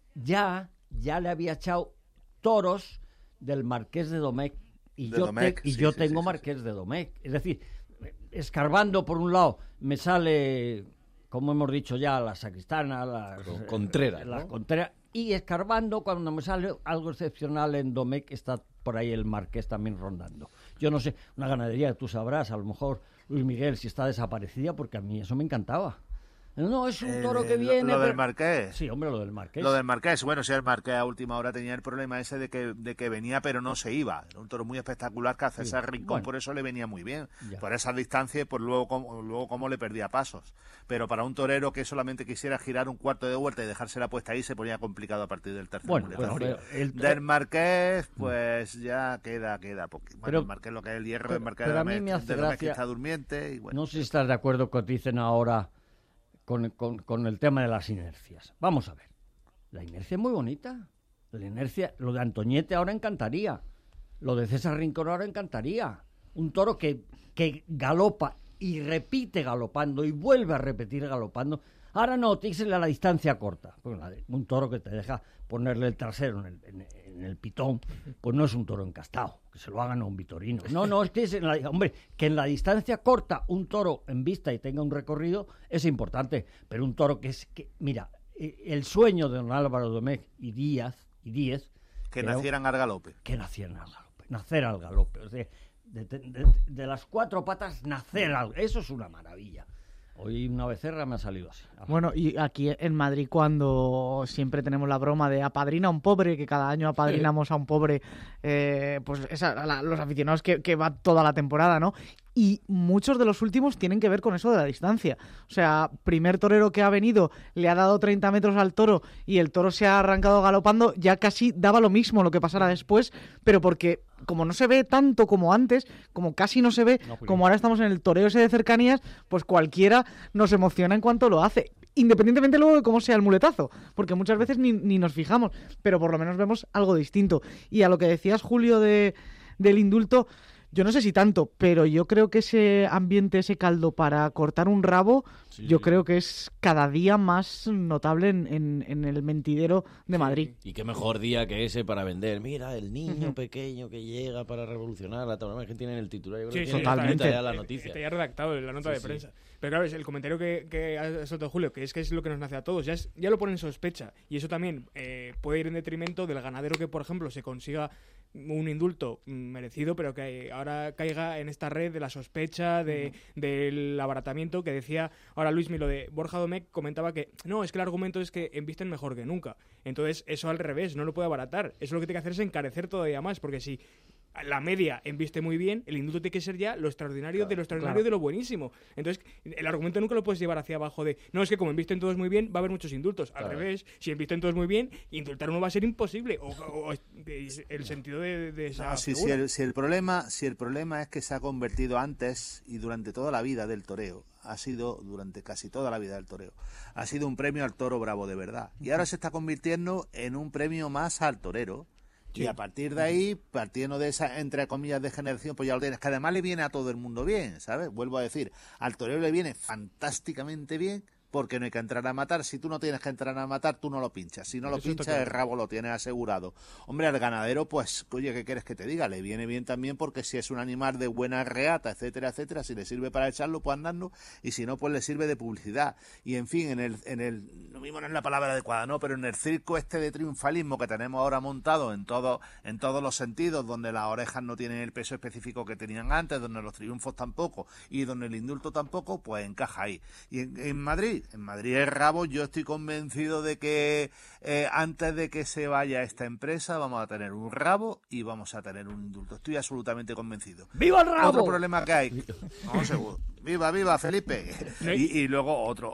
[SPEAKER 3] ya, ya le había echado toros del Marqués de Domecq. Y
[SPEAKER 6] de
[SPEAKER 3] yo,
[SPEAKER 6] Domecq,
[SPEAKER 3] te, y
[SPEAKER 6] sí,
[SPEAKER 3] yo
[SPEAKER 6] sí,
[SPEAKER 3] tengo
[SPEAKER 6] sí,
[SPEAKER 3] Marqués sí. de Domecq. Es decir, escarbando por un lado me sale, como hemos dicho ya, la sacristana, las
[SPEAKER 2] Con, Contreras,
[SPEAKER 3] eh, las
[SPEAKER 2] ¿no?
[SPEAKER 3] Contreras, y escarbando cuando me sale algo excepcional en Domecq está por ahí el Marqués también rondando. Yo no sé, una ganadería que tú sabrás, a lo mejor Luis Miguel, si está desaparecida, porque a mí eso me encantaba. No, es un toro
[SPEAKER 6] Eh,
[SPEAKER 3] que viene...
[SPEAKER 6] Lo, lo del
[SPEAKER 3] pero...
[SPEAKER 6] Marqués.
[SPEAKER 3] Sí, hombre, lo del Marqués.
[SPEAKER 6] Lo del Marqués, bueno, si el Marqués a última hora tenía el problema ese de que, de que venía pero no se iba. Era un toro muy espectacular que a César
[SPEAKER 3] Sí,
[SPEAKER 6] Rincón
[SPEAKER 3] bueno.
[SPEAKER 6] por eso le venía muy bien.
[SPEAKER 3] Ya.
[SPEAKER 6] Por esa distancia y por luego cómo, luego cómo le perdía pasos. Pero para un torero que solamente quisiera girar un cuarto de vuelta y dejársela puesta ahí se ponía complicado a partir del tercer
[SPEAKER 3] Bueno,
[SPEAKER 6] muletazo.
[SPEAKER 3] bueno, pero el-
[SPEAKER 6] Del Marqués, pues ya queda, queda. Porque, bueno,
[SPEAKER 3] Pero-
[SPEAKER 6] el Marqués lo que es el hierro
[SPEAKER 3] pero-
[SPEAKER 6] del Marqués
[SPEAKER 3] pero
[SPEAKER 6] de
[SPEAKER 3] a mí
[SPEAKER 6] Domecq,
[SPEAKER 3] me hace
[SPEAKER 6] de Domecq
[SPEAKER 3] gracia-
[SPEAKER 6] está durmiente y bueno.
[SPEAKER 3] No sé si estás de acuerdo con lo que dicen ahora con, con, con el tema de las inercias. Vamos a ver. La inercia es muy bonita. La inercia, lo de Antoñete ahora encantaría. Lo de César Rincón ahora encantaría. Un toro que, que galopa y repite galopando y vuelve a repetir galopando. Ahora no, tíxele a la distancia corta. Pues la de- un toro que te deja ponerle el trasero en el, en, en el pitón, pues no es un toro encastado, que se lo hagan a un vitorino. No, no, es que es en la, hombre, que en la distancia corta un toro en vista y tenga un recorrido es importante, pero un toro que es, que mira, eh, el sueño de don Álvaro Domecq y Díaz, y Díez,
[SPEAKER 6] Que
[SPEAKER 3] era-
[SPEAKER 6] nacieran al galope.
[SPEAKER 3] que nacieran al galope, nacer al galope, o sea, de, de- de- de las cuatro patas nacer al, eso es una maravilla. Hoy una becerra me ha salido así.
[SPEAKER 5] Bueno, y aquí en Madrid cuando siempre tenemos la broma de apadrina a un pobre, que cada año apadrinamos a un pobre, eh, pues esa, la- los aficionados que, que va toda la temporada, ¿no? Y muchos de los últimos tienen que ver con eso de la distancia. O sea, primer torero que ha venido, le ha dado treinta metros al toro y el toro se ha arrancado galopando, ya casi daba lo mismo lo que pasara después, pero porque como no se ve tanto como antes, como casi no se ve,
[SPEAKER 3] No, Julio.
[SPEAKER 5] como ahora estamos en el toreo ese de cercanías, pues cualquiera nos emociona en cuanto lo hace. Independientemente luego de cómo sea el muletazo, porque muchas veces ni, ni nos fijamos, pero por lo menos vemos algo distinto. Y a lo que decías, Julio, de, del indulto, yo no sé si tanto, pero yo creo que ese ambiente, ese caldo para cortar un rabo,
[SPEAKER 2] Sí,
[SPEAKER 5] yo
[SPEAKER 2] sí,
[SPEAKER 5] creo
[SPEAKER 2] sí.
[SPEAKER 5] que es cada día más notable en, en- en el mentidero de Madrid.
[SPEAKER 2] Y qué mejor día que ese para vender. Mira, el niño pequeño que llega para revolucionar la tauromachia, que tienen el titular. Yo creo
[SPEAKER 4] Sí,
[SPEAKER 2] que
[SPEAKER 4] sí,
[SPEAKER 2] tienen
[SPEAKER 5] totalmente.
[SPEAKER 2] escrita ya la
[SPEAKER 4] Está-
[SPEAKER 2] noticia.
[SPEAKER 4] Está ya redactado en la nota
[SPEAKER 2] Sí,
[SPEAKER 4] de
[SPEAKER 2] sí.
[SPEAKER 4] prensa. Pero claro, es el comentario que, que ha soltado Julio, que es que es lo que nos nace a todos. Ya, es- ya lo pone en sospecha. Y eso también eh, puede ir en detrimento del ganadero que, por ejemplo, se consiga un indulto mm, merecido, pero que ahora caiga en esta red de la sospecha, de, del abaratamiento, que decía ahora Luis Milo de Borja Domecq, comentaba que no, es que el argumento es que embisten mejor que nunca. Entonces, eso al revés, no lo puede abaratar. Eso lo que tiene que hacer es encarecer todavía más, porque si la media embiste muy bien, el indulto tiene que ser ya lo extraordinario de lo extraordinario
[SPEAKER 5] claro.
[SPEAKER 4] de lo buenísimo. Entonces, el argumento nunca lo puedes llevar hacia abajo de, no, es que como embisten todos muy bien, va a haber muchos indultos. Al
[SPEAKER 2] Claro.
[SPEAKER 4] revés, si embisten todos muy bien, indultar uno va a ser imposible. O, o- o es el sentido de, de esa
[SPEAKER 6] No, si, si
[SPEAKER 4] figura.
[SPEAKER 6] el, si el problema si el problema es que se ha convertido antes y durante toda la vida del toreo, ha sido durante casi toda la vida del toreo, ha sido un premio al toro bravo de verdad. Y ahora se está convirtiendo en un premio más al torero. Y a partir de ahí, partiendo de esa, entre comillas, degeneración, pues ya lo tienes, que además le viene a todo el mundo bien, ¿sabes? Vuelvo a decir, al torero le viene fantásticamente bien, porque no hay que entrar a matar. Si tú no tienes que entrar a matar, tú no lo pinchas. Si no lo
[SPEAKER 4] Eso está
[SPEAKER 6] pinchas, el
[SPEAKER 4] claro.
[SPEAKER 6] rabo lo tienes asegurado. Hombre, al ganadero, pues, oye, ¿qué quieres que te diga? Le viene bien también porque si es un animal de buena reata, etcétera, etcétera, si le sirve para echarlo, pues andando, y si no, pues le sirve de publicidad. Y en fin, en el, en el, no mismo no es la palabra adecuada, ¿no? Pero en el circo este de triunfalismo que tenemos ahora montado en todo, en todos los sentidos, donde las orejas no tienen el peso específico que tenían antes, donde los triunfos tampoco, y donde el indulto tampoco, pues encaja ahí. Y en, en Madrid, en Madrid el rabo, yo estoy convencido de que eh, antes de que se vaya esta empresa vamos a tener un rabo y vamos a tener un indulto. Estoy absolutamente convencido.
[SPEAKER 3] ¡Viva el rabo!
[SPEAKER 6] Otro problema que hay. No, seguro. Viva, viva, Felipe. Y, y luego otro.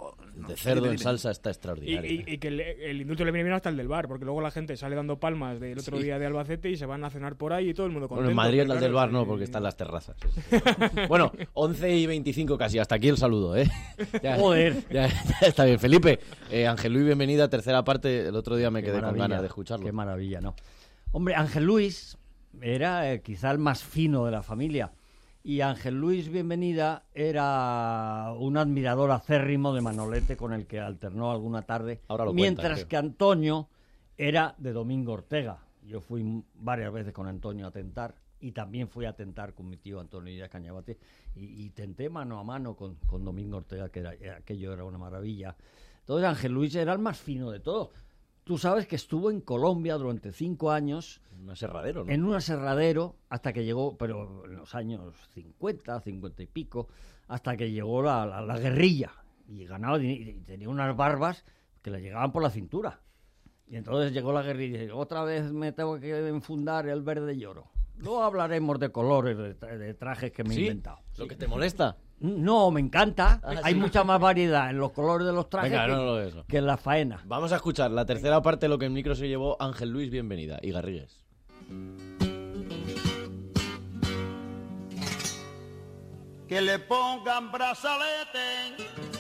[SPEAKER 6] no.
[SPEAKER 2] De cerdo
[SPEAKER 6] Dime,
[SPEAKER 2] en
[SPEAKER 6] dime.
[SPEAKER 2] salsa está
[SPEAKER 4] Y,
[SPEAKER 2] extraordinario.
[SPEAKER 4] y- y que el, el indulto le viene bien hasta el del bar, porque luego la gente sale dando palmas del otro
[SPEAKER 2] Sí.
[SPEAKER 4] día de Albacete y se van a cenar por ahí y todo el mundo contento.
[SPEAKER 2] Bueno, en Madrid
[SPEAKER 4] pero
[SPEAKER 2] el del
[SPEAKER 4] claro,
[SPEAKER 2] bar no,
[SPEAKER 4] sí.
[SPEAKER 2] porque están las terrazas. Bueno, once y veinticinco casi, hasta aquí el saludo, ¿eh? Ya,
[SPEAKER 3] Joder.
[SPEAKER 2] Ya, ya está bien. Felipe, eh, Ángel Luis, bienvenida, tercera parte. El otro día me
[SPEAKER 3] Qué
[SPEAKER 2] quedé con
[SPEAKER 3] maravilla,
[SPEAKER 2] ganas de escucharlo.
[SPEAKER 3] Qué maravilla, ¿no? Hombre, Ángel Luis era eh, quizá el más fino de la familia. Y Ángel Luis Bienvenida era un admirador acérrimo de Manolete con el que alternó alguna tarde.
[SPEAKER 2] Ahora lo
[SPEAKER 3] mientras
[SPEAKER 2] cuentan, creo.
[SPEAKER 3] que Antonio era de Domingo Ortega. Yo fui m- varias veces con Antonio a tentar y también fui a tentar con mi tío Antonio Díaz Cañabate y, y tenté mano a mano con, con Domingo Ortega, que era, era- aquello era una maravilla. Entonces Ángel Luis era el más fino de todos. Tú sabes que estuvo en Colombia durante cinco años
[SPEAKER 2] Un aserradero, ¿no?
[SPEAKER 3] en un aserradero hasta que llegó, pero en los años cincuenta, cincuenta y pico, hasta que llegó la, la- la guerrilla y ganaba din- y tenía unas barbas que le llegaban por la cintura. Y entonces llegó la guerrilla y dice, otra vez me tengo que enfundar el verde lloro. Luego hablaremos de colores, de, tra- de trajes que me he
[SPEAKER 2] ¿Sí?
[SPEAKER 3] inventado.
[SPEAKER 2] ¿Lo que te molesta?
[SPEAKER 3] No, me encanta.
[SPEAKER 2] Ah,
[SPEAKER 3] Hay
[SPEAKER 2] sí.
[SPEAKER 3] mucha más variedad en los colores de los trajes
[SPEAKER 2] Venga,
[SPEAKER 3] que,
[SPEAKER 2] no, no, eso.
[SPEAKER 3] que en la faena.
[SPEAKER 2] Vamos a escuchar la tercera parte de lo que el micro se llevó Ángel Luis, bienvenida. Y Garrigues.
[SPEAKER 7] Que le pongan brazalete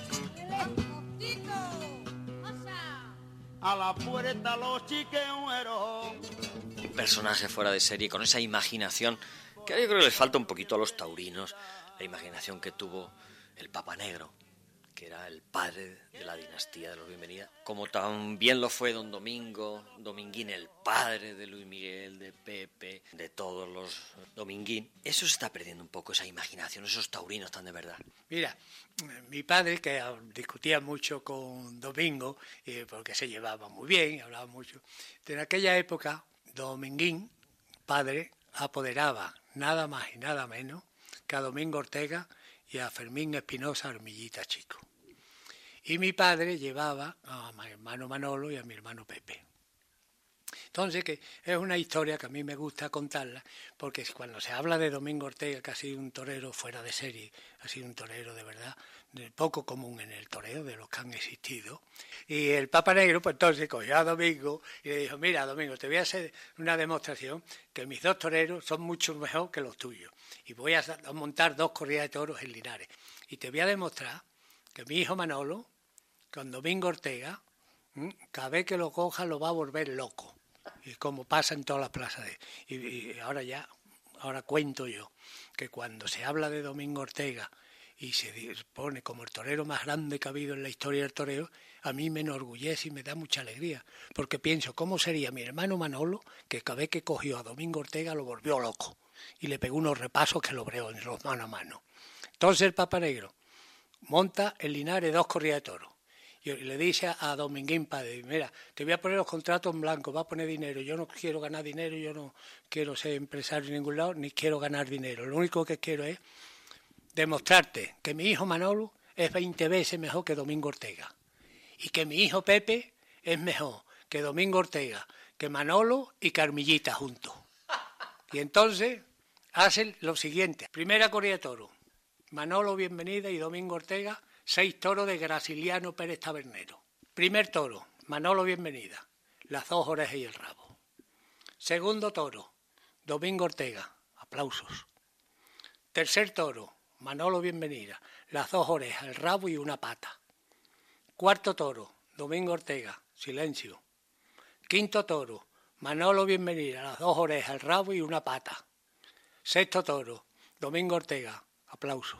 [SPEAKER 7] a la puerta los chiqueros.
[SPEAKER 8] Un personaje fuera de serie con esa imaginación que yo creo que les falta un poquito a los taurinos, la imaginación que tuvo el Papa Negro, que era el padre de la dinastía de los Bienvenida, como también lo fue don Domingo Dominguín, el padre de Luis Miguel, de Pepe, de todos los Dominguín. Eso se está perdiendo un poco, esa imaginación, esos taurinos tan de verdad.
[SPEAKER 9] Mira, mi padre, que discutía mucho con Domingo, eh, porque se llevaba muy bien, hablaba mucho, en aquella época Dominguín, padre, apoderaba nada más y nada menos que a Domingo Ortega y a Fermín Espinosa Armillita Chico. Y mi padre llevaba a mi hermano Manolo y a mi hermano Pepe. Entonces, que es una historia que a mí me gusta contarla, porque cuando se habla de Domingo Ortega, que ha sido un torero fuera de serie, ha sido un torero de verdad, de poco común en el toreo, de los que han existido, y el Papa Negro, pues entonces cogió a Domingo y le dijo, mira, Domingo, te voy a hacer una demostración que mis dos toreros son mucho mejor que los tuyos, y voy a montar dos corridas de toros en Linares, y te voy a demostrar que mi hijo Manolo, con Domingo Ortega, cada vez que lo coja lo va a volver loco. Y como pasa en todas las plazas. De, y, y ahora ya, ahora cuento yo, que cuando se habla de Domingo Ortega y se pone como el torero más grande que ha habido en la historia del toreo, a mí me enorgullece y me da mucha alegría. Porque pienso, ¿cómo sería mi hermano Manolo, que cada vez que cogió a Domingo Ortega lo volvió loco? Y le pegó unos repasos que lo breó en los mano a mano. Entonces el Papa Negro monta en Linares dos corridas de toros. Y le dice a Dominguín padre, mira, te voy a poner los contratos en blanco, va a poner dinero, yo no quiero ganar dinero, yo no quiero ser empresario en ningún lado, ni quiero ganar dinero, lo único que quiero es demostrarte que mi hijo Manolo es veinte veces mejor que Domingo Ortega, y que mi hijo Pepe es mejor que Domingo Ortega, que Manolo y Carmillita juntos. Y entonces hacen lo siguiente, primera corrida de toro, Manolo Bienvenida y Domingo Ortega, seis toros de Graciliano Pérez Tabernero. Primer toro, Manolo Bienvenida, las dos orejas y el rabo. Segundo toro, Domingo Ortega, aplausos. Tercer toro, Manolo Bienvenida, las dos orejas, el rabo y una pata. Cuarto toro, Domingo Ortega, silencio. Quinto toro, Manolo Bienvenida, las dos orejas, el rabo y una pata. Sexto toro, Domingo Ortega, aplausos.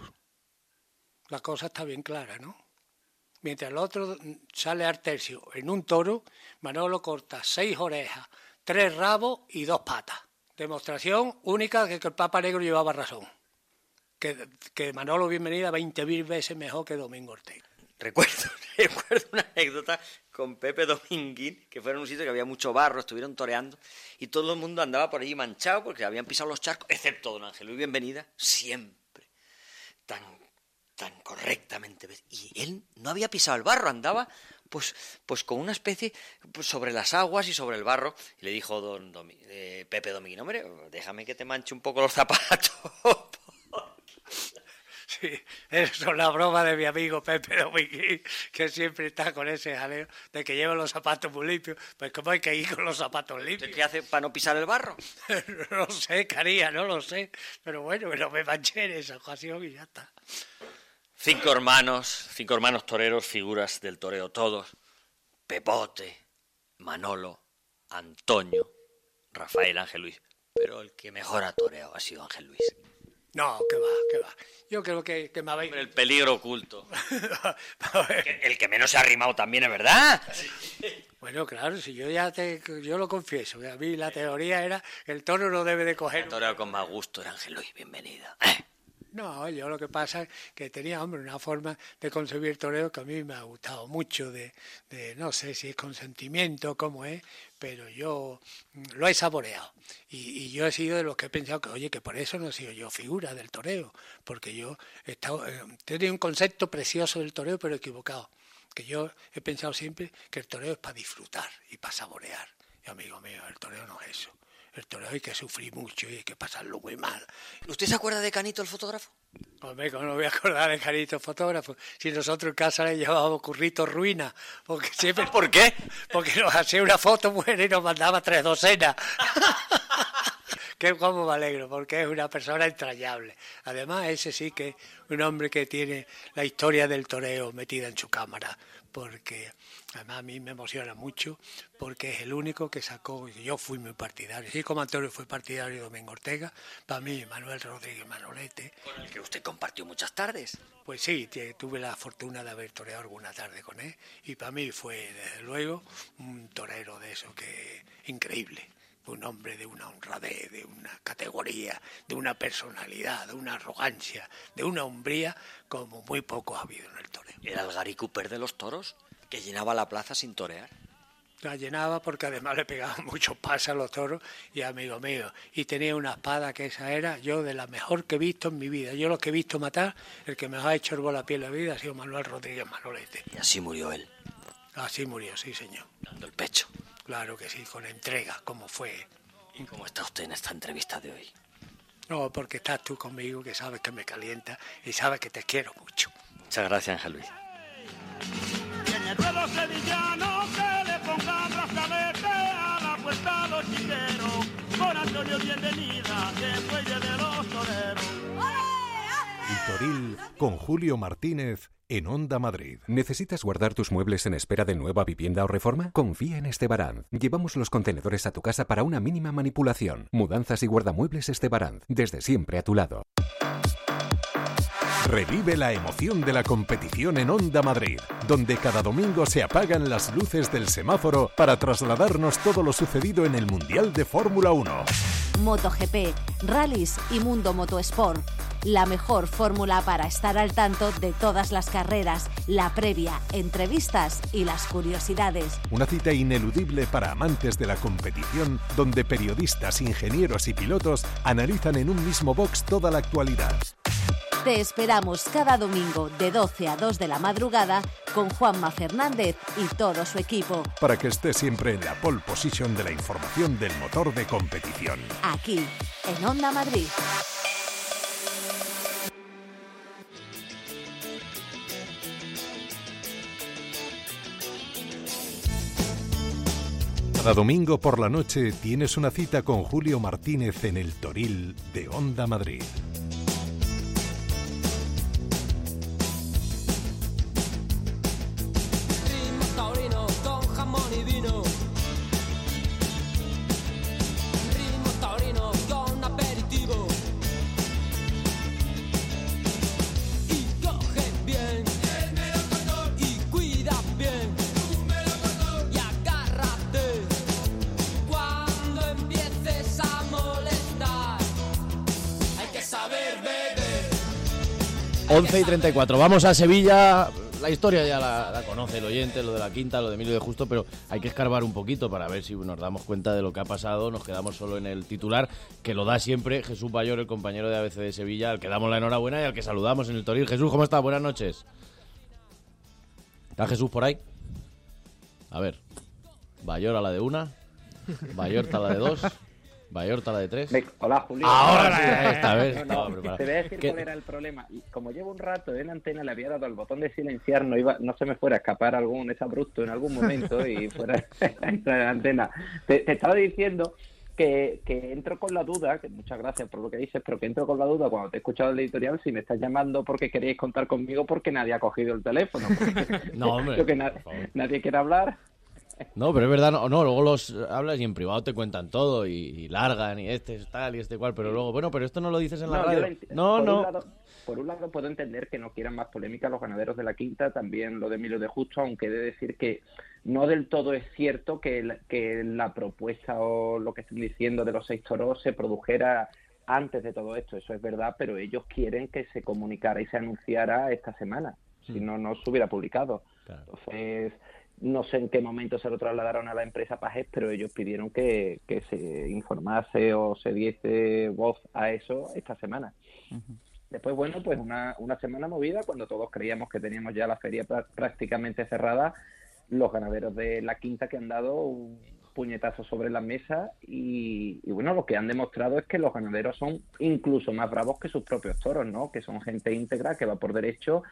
[SPEAKER 9] La cosa está bien clara, ¿no? Mientras el otro sale al tercio en un toro, Manolo corta seis orejas, tres rabos y dos patas. Demostración única de que el Papa Negro llevaba razón. Que, que Manolo Bienvenida veinte mil veces mejor que Domingo Ortega.
[SPEAKER 8] Recuerdo, recuerdo una anécdota con Pepe Dominguín, que fue en un sitio que había mucho barro, estuvieron toreando, y todo el mundo andaba por allí manchado porque habían pisado los charcos, excepto don Ángel Luis Bienvenida, siempre tan... tan correctamente, y él no había pisado el barro, andaba pues pues con una especie pues, sobre las aguas y sobre el barro, y le dijo don Domi, eh, Pepe Dominguín, hombre, déjame que te manche un poco los zapatos.
[SPEAKER 9] Sí, eso es la broma de mi amigo Pepe Dominguín, que siempre está con ese jaleo de que lleva los zapatos muy limpios. Pues ¿cómo hay que ir con los zapatos limpios?
[SPEAKER 8] ¿Qué hace para no pisar el barro?
[SPEAKER 9] No lo sé, Caría, no lo sé. Pero bueno, que no me manché en esa ocasión y ya está.
[SPEAKER 8] Cinco hermanos, cinco hermanos toreros, figuras del toreo todos. Pepote, Manolo, Antonio, Rafael, Ángel Luis. Pero el que mejor ha toreado ha sido Ángel Luis.
[SPEAKER 9] No, que va, que va. Yo creo que, que me habéis...
[SPEAKER 8] El peligro oculto. El que menos se ha arrimado también, ¿es verdad?
[SPEAKER 9] Bueno, claro, si yo ya te, yo lo confieso, que a mí la teoría era que el toro no debe de coger...
[SPEAKER 8] El toreo con más gusto era Ángel Luis, bienvenido.
[SPEAKER 9] No, yo lo que pasa es que tenía, hombre, una forma de concebir toreo que a mí me ha gustado mucho, de, de no sé si es consentimiento o cómo es, pero yo lo he saboreado. Y, y yo he sido de los que he pensado que, oye, que por eso no he sido yo figura del toreo, porque yo he estado, eh, tenía un concepto precioso del toreo, pero equivocado. Que yo he pensado siempre que el toreo es para disfrutar y para saborear. Y amigo mío, el toreo no es eso. El toreo hay que sufrir mucho y hay que pasarlo muy mal.
[SPEAKER 8] ¿Usted se acuerda de Canito, el fotógrafo?
[SPEAKER 9] Hombre, ¿cómo no voy a acordar de Canito, el fotógrafo? Si nosotros en casa le llamábamos Currito Ruina. Porque siempre...
[SPEAKER 8] ¿Por qué?
[SPEAKER 9] Porque nos hacía una foto buena y nos mandaba tres docenas. Que como me alegro, porque es una persona entrañable. Además, ese sí que es un hombre que tiene la historia del toreo metida en su cámara, porque además a mí me emociona mucho, porque es el único que sacó, yo fui muy partidario, sí, como Antonio fue partidario de Domingo Ortega, para mí Manuel Rodríguez Manolete.
[SPEAKER 8] Con el que usted compartió muchas tardes.
[SPEAKER 9] Pues sí, tuve la fortuna de haber toreado alguna tarde con él, y para mí fue, desde luego, un torero de eso que increíble. Un hombre de una honradez, de una categoría, de una personalidad, de una arrogancia, de una hombría, como muy poco ha habido en el toreo.
[SPEAKER 8] ¿Era el Gary Cooper de los toros, que llenaba la plaza sin torear?
[SPEAKER 9] La llenaba porque además le pegaban muchos pases a los toros y amigo mío. Y tenía una espada que esa era yo de la mejor que he visto en mi vida. Yo los que he visto matar, el que me ha hecho hervor la piel de la vida ha sido Manuel Rodríguez Manolete.
[SPEAKER 8] Y así murió él.
[SPEAKER 9] Así murió, sí señor.
[SPEAKER 8] Dando el pecho.
[SPEAKER 9] Claro que sí, con entrega, como fue.
[SPEAKER 8] ¿Y cómo está usted en esta entrevista de hoy?
[SPEAKER 9] No, porque estás tú conmigo, que sabes que me calienta y sabes que te quiero mucho.
[SPEAKER 8] Muchas gracias, Ángel Luis.
[SPEAKER 7] En el ruedo sevillano que le pongan brazalete a la puerta los chiqueros. Con Antonio, bienvenida, después de los toreros.
[SPEAKER 1] El Toril con Julio Martínez en Onda Madrid.
[SPEAKER 10] ¿Necesitas guardar tus muebles en espera de nueva vivienda o reforma? Confía en Estebaranz. Llevamos los contenedores a tu casa para una mínima manipulación. Mudanzas y guardamuebles Estebaranz. Desde siempre a tu lado.
[SPEAKER 1] Revive la emoción de la competición en Onda Madrid, donde cada domingo se apagan las luces del semáforo para trasladarnos todo lo sucedido en el Mundial de Fórmula uno.
[SPEAKER 11] MotoGP, rallies y Mundo Motosport. La mejor fórmula para estar al tanto de todas las carreras, la previa, entrevistas y las curiosidades.
[SPEAKER 1] Una cita ineludible para amantes de la competición, donde periodistas, ingenieros y pilotos analizan en un mismo box toda la actualidad.
[SPEAKER 11] Te esperamos cada domingo de doce a dos de la madrugada con Juanma Fernández y todo su equipo.
[SPEAKER 1] Para que estés siempre en la pole position de la información del motor de competición.
[SPEAKER 11] Aquí, en Onda Madrid.
[SPEAKER 1] Cada domingo por la noche tienes una cita con Julio Martínez en el Toril de Onda Madrid.
[SPEAKER 2] once y treinta y cuatro. Vamos a Sevilla. La historia ya la, la conoce el oyente, lo de la Quinta, lo de Emilio de Justo, pero hay que escarbar un poquito para ver si nos damos cuenta de lo que ha pasado. Nos quedamos solo en el titular, que lo da siempre Jesús Bayor, el compañero de A B C de Sevilla, al que damos la enhorabuena y al que saludamos en el Toril. Jesús, ¿cómo estás? Buenas noches. ¿Está Jesús por ahí? A ver. Bayor a la de una. Bayor a la de dos. Bayorta, la de tres.
[SPEAKER 12] Me- Hola, Julio.
[SPEAKER 2] Ahora sí, ahí está, ¿ves?
[SPEAKER 12] No,
[SPEAKER 2] Estaba
[SPEAKER 12] no,
[SPEAKER 2] preparado.
[SPEAKER 12] te voy a decir
[SPEAKER 2] ¿Qué?
[SPEAKER 12] cuál era el problema. Como llevo un rato en antena, le había dado al botón de silenciar, no iba, no se me fuera a escapar algún exabrupto en algún momento y fuera entrar en la antena. Te, te estaba diciendo que, que entro con la duda, que muchas gracias por lo que dices, pero que entro con la duda cuando te he escuchado el editorial si me estás llamando porque queréis contar conmigo porque nadie ha cogido el teléfono.
[SPEAKER 2] No, hombre,
[SPEAKER 12] Creo que na-
[SPEAKER 2] por favor.
[SPEAKER 12] nadie quiere hablar.
[SPEAKER 2] No, pero es verdad, no, no, luego los hablas y en privado te cuentan todo y, y largan y este es tal y este cual, pero luego, bueno, pero esto no lo dices en la
[SPEAKER 12] No, yo
[SPEAKER 2] radio.
[SPEAKER 12] lo enti-
[SPEAKER 2] No,
[SPEAKER 12] por
[SPEAKER 2] no.
[SPEAKER 12] Un lado, por un lado puedo entender que no quieran más polémica los ganaderos de la Quinta, también lo de Emilio de Justo, aunque he de decir que no del todo es cierto que la, que la propuesta o lo que están diciendo de los seis toros se produjera antes de todo esto. Eso es verdad, pero ellos quieren que se comunicara y se anunciara esta semana. Si no, no se hubiera publicado.
[SPEAKER 2] Claro.
[SPEAKER 12] Entonces, no sé en qué momento se lo trasladaron a la empresa Pajés, pero ellos pidieron que, que se informase o se diese voz a eso esta semana. Después, bueno, pues una, una semana movida, cuando todos creíamos que teníamos ya la feria prá- prácticamente cerrada, los ganaderos de la Quinta que han dado un puñetazo sobre la mesa y, y bueno, lo que han demostrado es que los ganaderos son incluso más bravos que sus propios toros, ¿no? Que son gente íntegra, que va por derecho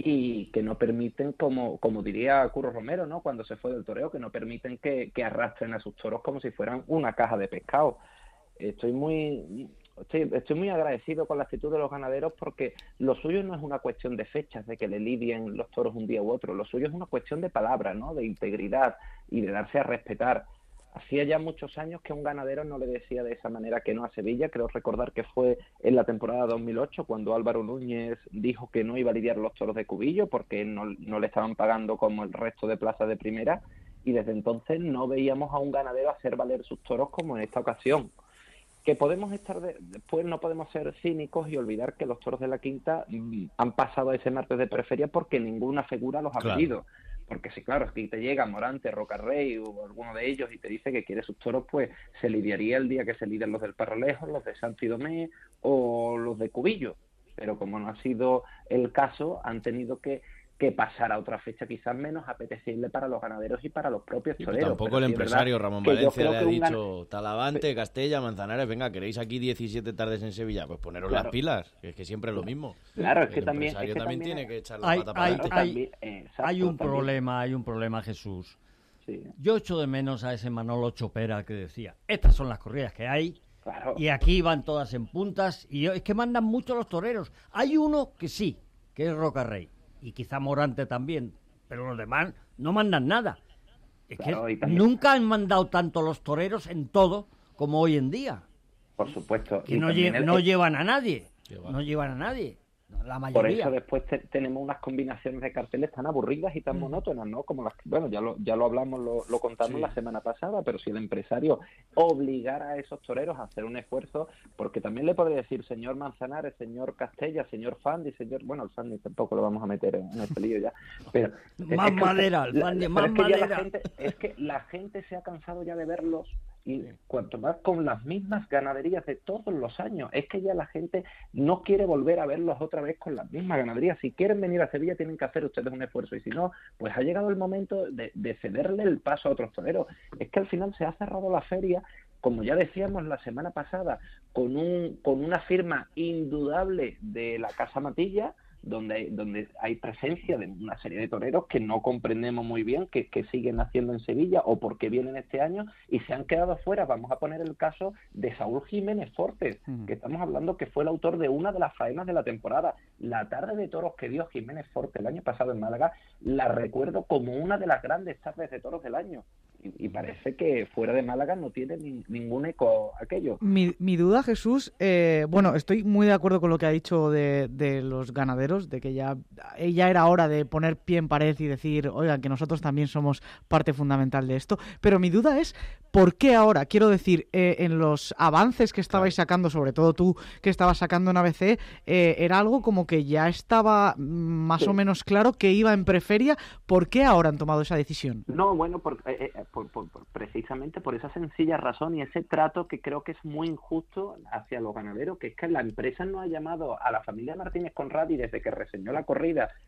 [SPEAKER 12] y que no permiten, como, como diría Curro Romero, ¿no? Cuando se fue del toreo, que no permiten que, que arrastren a sus toros como si fueran una caja de pescado. Estoy muy... Estoy, estoy muy agradecido con la actitud de los ganaderos porque lo suyo no es una cuestión de fechas, de que le lidien los toros un día u otro. Lo suyo es una cuestión de palabra, ¿no? De integridad y de darse a respetar. Hacía ya muchos años que un ganadero no le decía de esa manera que no a Sevilla. Creo recordar que fue en la temporada dos mil ocho cuando Álvaro Núñez dijo que no iba a lidiar los toros de Cubillo porque no, no le estaban pagando como el resto de plazas de primera y desde entonces no veíamos a un ganadero hacer valer sus toros como en esta ocasión. Que podemos estar de, después no podemos ser cínicos y olvidar que los toros de la Quinta mm, han pasado a ese martes de preferia porque ninguna figura los ha
[SPEAKER 2] Claro.
[SPEAKER 12] pedido. Porque si claro, si te llega Morante, Rocarrey o alguno de ellos y te dice que quiere sus toros, pues se lidiaría el día que se lidian los del Parralejo, los de Santidomé o los de Cubillo. Pero como no ha sido el caso, han tenido que que pasar a otra fecha quizás menos apetecible para los ganaderos y para los propios
[SPEAKER 2] Sí, pero
[SPEAKER 12] toreros.
[SPEAKER 2] tampoco
[SPEAKER 12] Pero
[SPEAKER 2] el
[SPEAKER 12] sí es
[SPEAKER 2] empresario
[SPEAKER 12] verdad
[SPEAKER 2] Ramón
[SPEAKER 12] que yo
[SPEAKER 2] Valencia
[SPEAKER 12] creo
[SPEAKER 2] le ha
[SPEAKER 12] que un gan-
[SPEAKER 2] dicho Talavante, Castella, Manzanares, venga, ¿queréis aquí diecisiete tardes en Sevilla? Pues poneros
[SPEAKER 12] Claro.
[SPEAKER 2] las pilas, que es que siempre es lo mismo.
[SPEAKER 12] Claro, es que
[SPEAKER 2] el
[SPEAKER 12] también-
[SPEAKER 2] empresario
[SPEAKER 12] es que
[SPEAKER 2] también
[SPEAKER 12] también
[SPEAKER 2] tiene
[SPEAKER 12] hay-
[SPEAKER 2] que echar la
[SPEAKER 3] Hay,
[SPEAKER 2] pata para
[SPEAKER 3] hay,
[SPEAKER 2] adelante.
[SPEAKER 3] hay,
[SPEAKER 12] También, eh, exacto,
[SPEAKER 3] hay un
[SPEAKER 12] también.
[SPEAKER 3] problema, hay un problema, Jesús.
[SPEAKER 12] Sí,
[SPEAKER 3] Yo echo de menos a ese Manolo Chopera que decía, estas son las corridas que hay,
[SPEAKER 12] claro.
[SPEAKER 3] y aquí van todas en puntas, y yo- es que mandan mucho los toreros. Hay uno que sí, que es Rocarrey, y quizá Morante también, pero los demás no mandan nada. Es
[SPEAKER 12] Claro,
[SPEAKER 3] que
[SPEAKER 12] y también-
[SPEAKER 3] nunca han mandado tanto los toreros en todo como hoy en día.
[SPEAKER 12] Por supuesto.
[SPEAKER 3] Que
[SPEAKER 12] Y
[SPEAKER 3] no,
[SPEAKER 12] también
[SPEAKER 3] lle-
[SPEAKER 12] el-
[SPEAKER 3] no
[SPEAKER 12] el-
[SPEAKER 3] llevan a nadie,
[SPEAKER 2] Que va.
[SPEAKER 3] no llevan a nadie, la
[SPEAKER 12] Por
[SPEAKER 3] mayoría.
[SPEAKER 12] eso después te- tenemos unas combinaciones de carteles tan aburridas y tan monótonas, ¿no? Como las que, bueno, ya lo, ya lo hablamos, lo, lo contamos
[SPEAKER 2] Sí.
[SPEAKER 12] la semana pasada, pero si el empresario obligara a esos toreros a hacer un esfuerzo, porque también le podría decir señor Manzanares, señor Castella, señor Fandi, señor, bueno, el Fandi tampoco lo vamos a meter en, en este lío ya, pero
[SPEAKER 3] Más
[SPEAKER 12] es que-
[SPEAKER 3] madera, el
[SPEAKER 12] la-
[SPEAKER 3] Fandi,
[SPEAKER 12] pero
[SPEAKER 3] más
[SPEAKER 12] es que ya la
[SPEAKER 3] madera.
[SPEAKER 12] gente, es que la gente se ha cansado ya de verlos y cuanto más con las mismas ganaderías de todos los años, es que ya la gente no quiere volver a verlos otra vez con las mismas ganaderías. Si quieren venir a Sevilla tienen que hacer ustedes un esfuerzo y si no, pues ha llegado el momento de, de cederle el paso a otros toreros. Es que al final se ha cerrado la feria, como ya decíamos la semana pasada, con un con una firma indudable de la Casa Matilla, donde hay, donde hay presencia de una serie de toreros que no comprendemos muy bien que, que siguen haciendo en Sevilla o por qué vienen este año y se han quedado fuera. Vamos a poner el caso de Saúl Jiménez Fortes,
[SPEAKER 5] Ujú.
[SPEAKER 12] que estamos hablando que fue el autor de una de las faenas de la temporada. La tarde de toros que dio Jiménez Fortes el año pasado en Málaga la recuerdo como una de las grandes tardes de toros del año. Y, y parece que fuera de Málaga no tiene ni- ningún eco aquello.
[SPEAKER 5] Mi, mi duda, Jesús, eh, bueno, estoy muy de acuerdo con lo que ha dicho de, de los ganaderos, de que ya, eh, ya era hora de poner pie en pared y decir, oigan, que nosotros también somos parte fundamental de esto, pero mi duda es, ¿por qué ahora? Quiero decir, eh, en los avances que estabais sacando, sobre todo tú que estabas sacando en A B C, eh, era algo como que ya estaba mm, más
[SPEAKER 12] Sí.
[SPEAKER 5] o menos claro que iba en preferia. ¿Por qué ahora han tomado esa decisión?
[SPEAKER 12] No, bueno, por, eh, eh, por- por- por- precisamente por esa sencilla razón y ese trato que creo que es muy injusto hacia los ganaderos, que es que la empresa no ha llamado a la familia Martínez Conradi desde que reseñó la corrida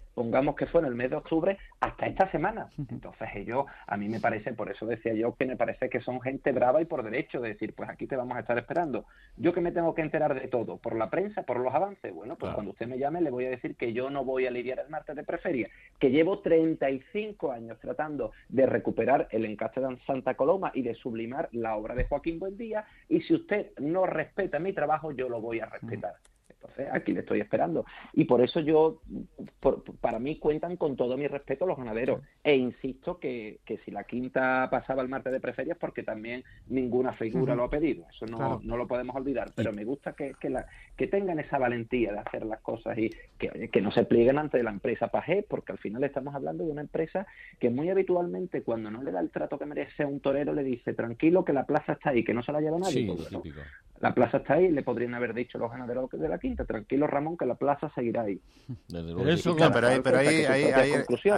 [SPEAKER 12] pongamos que fue en el mes de octubre, hasta esta semana. Entonces ellos, a mí me parece, por eso decía yo que me parece que son gente brava y por derecho de decir, pues aquí te vamos a estar esperando. Yo que me tengo que enterar de todo, por la prensa, por los avances, bueno, pues claro, cuando usted me llame le voy a decir que yo no voy a lidiar el martes de preferia, que llevo treinta y cinco años tratando de recuperar el encaste de Santa Coloma y de sublimar la obra de Joaquín Buendía, y si usted no respeta mi trabajo, yo lo voy a respetar. Entonces, aquí le estoy esperando. Y por eso yo, por, para mí, cuentan con todo mi respeto los ganaderos. E insisto que, que si la quinta pasaba el martes de preferia es porque también ninguna figura uh-huh. lo ha pedido. Eso no, claro. no lo podemos olvidar. Pero me gusta que, que, la, que tengan esa valentía de hacer las cosas y que, que no se plieguen ante la empresa Pajés, porque al final estamos hablando de una empresa que muy habitualmente, cuando no le da el trato que merece a un torero, le dice, tranquilo, que la plaza está ahí, que no se la lleva nadie.
[SPEAKER 2] Sí,
[SPEAKER 12] pues, bueno,
[SPEAKER 2] típico.
[SPEAKER 12] La plaza está ahí, le podrían haber dicho los ganaderos de la quinta, tranquilo Ramón, que la plaza seguirá ahí.
[SPEAKER 2] Desde
[SPEAKER 3] pero eso,
[SPEAKER 6] no, pero ahí, pero ahí, ahí, ahí, ahí,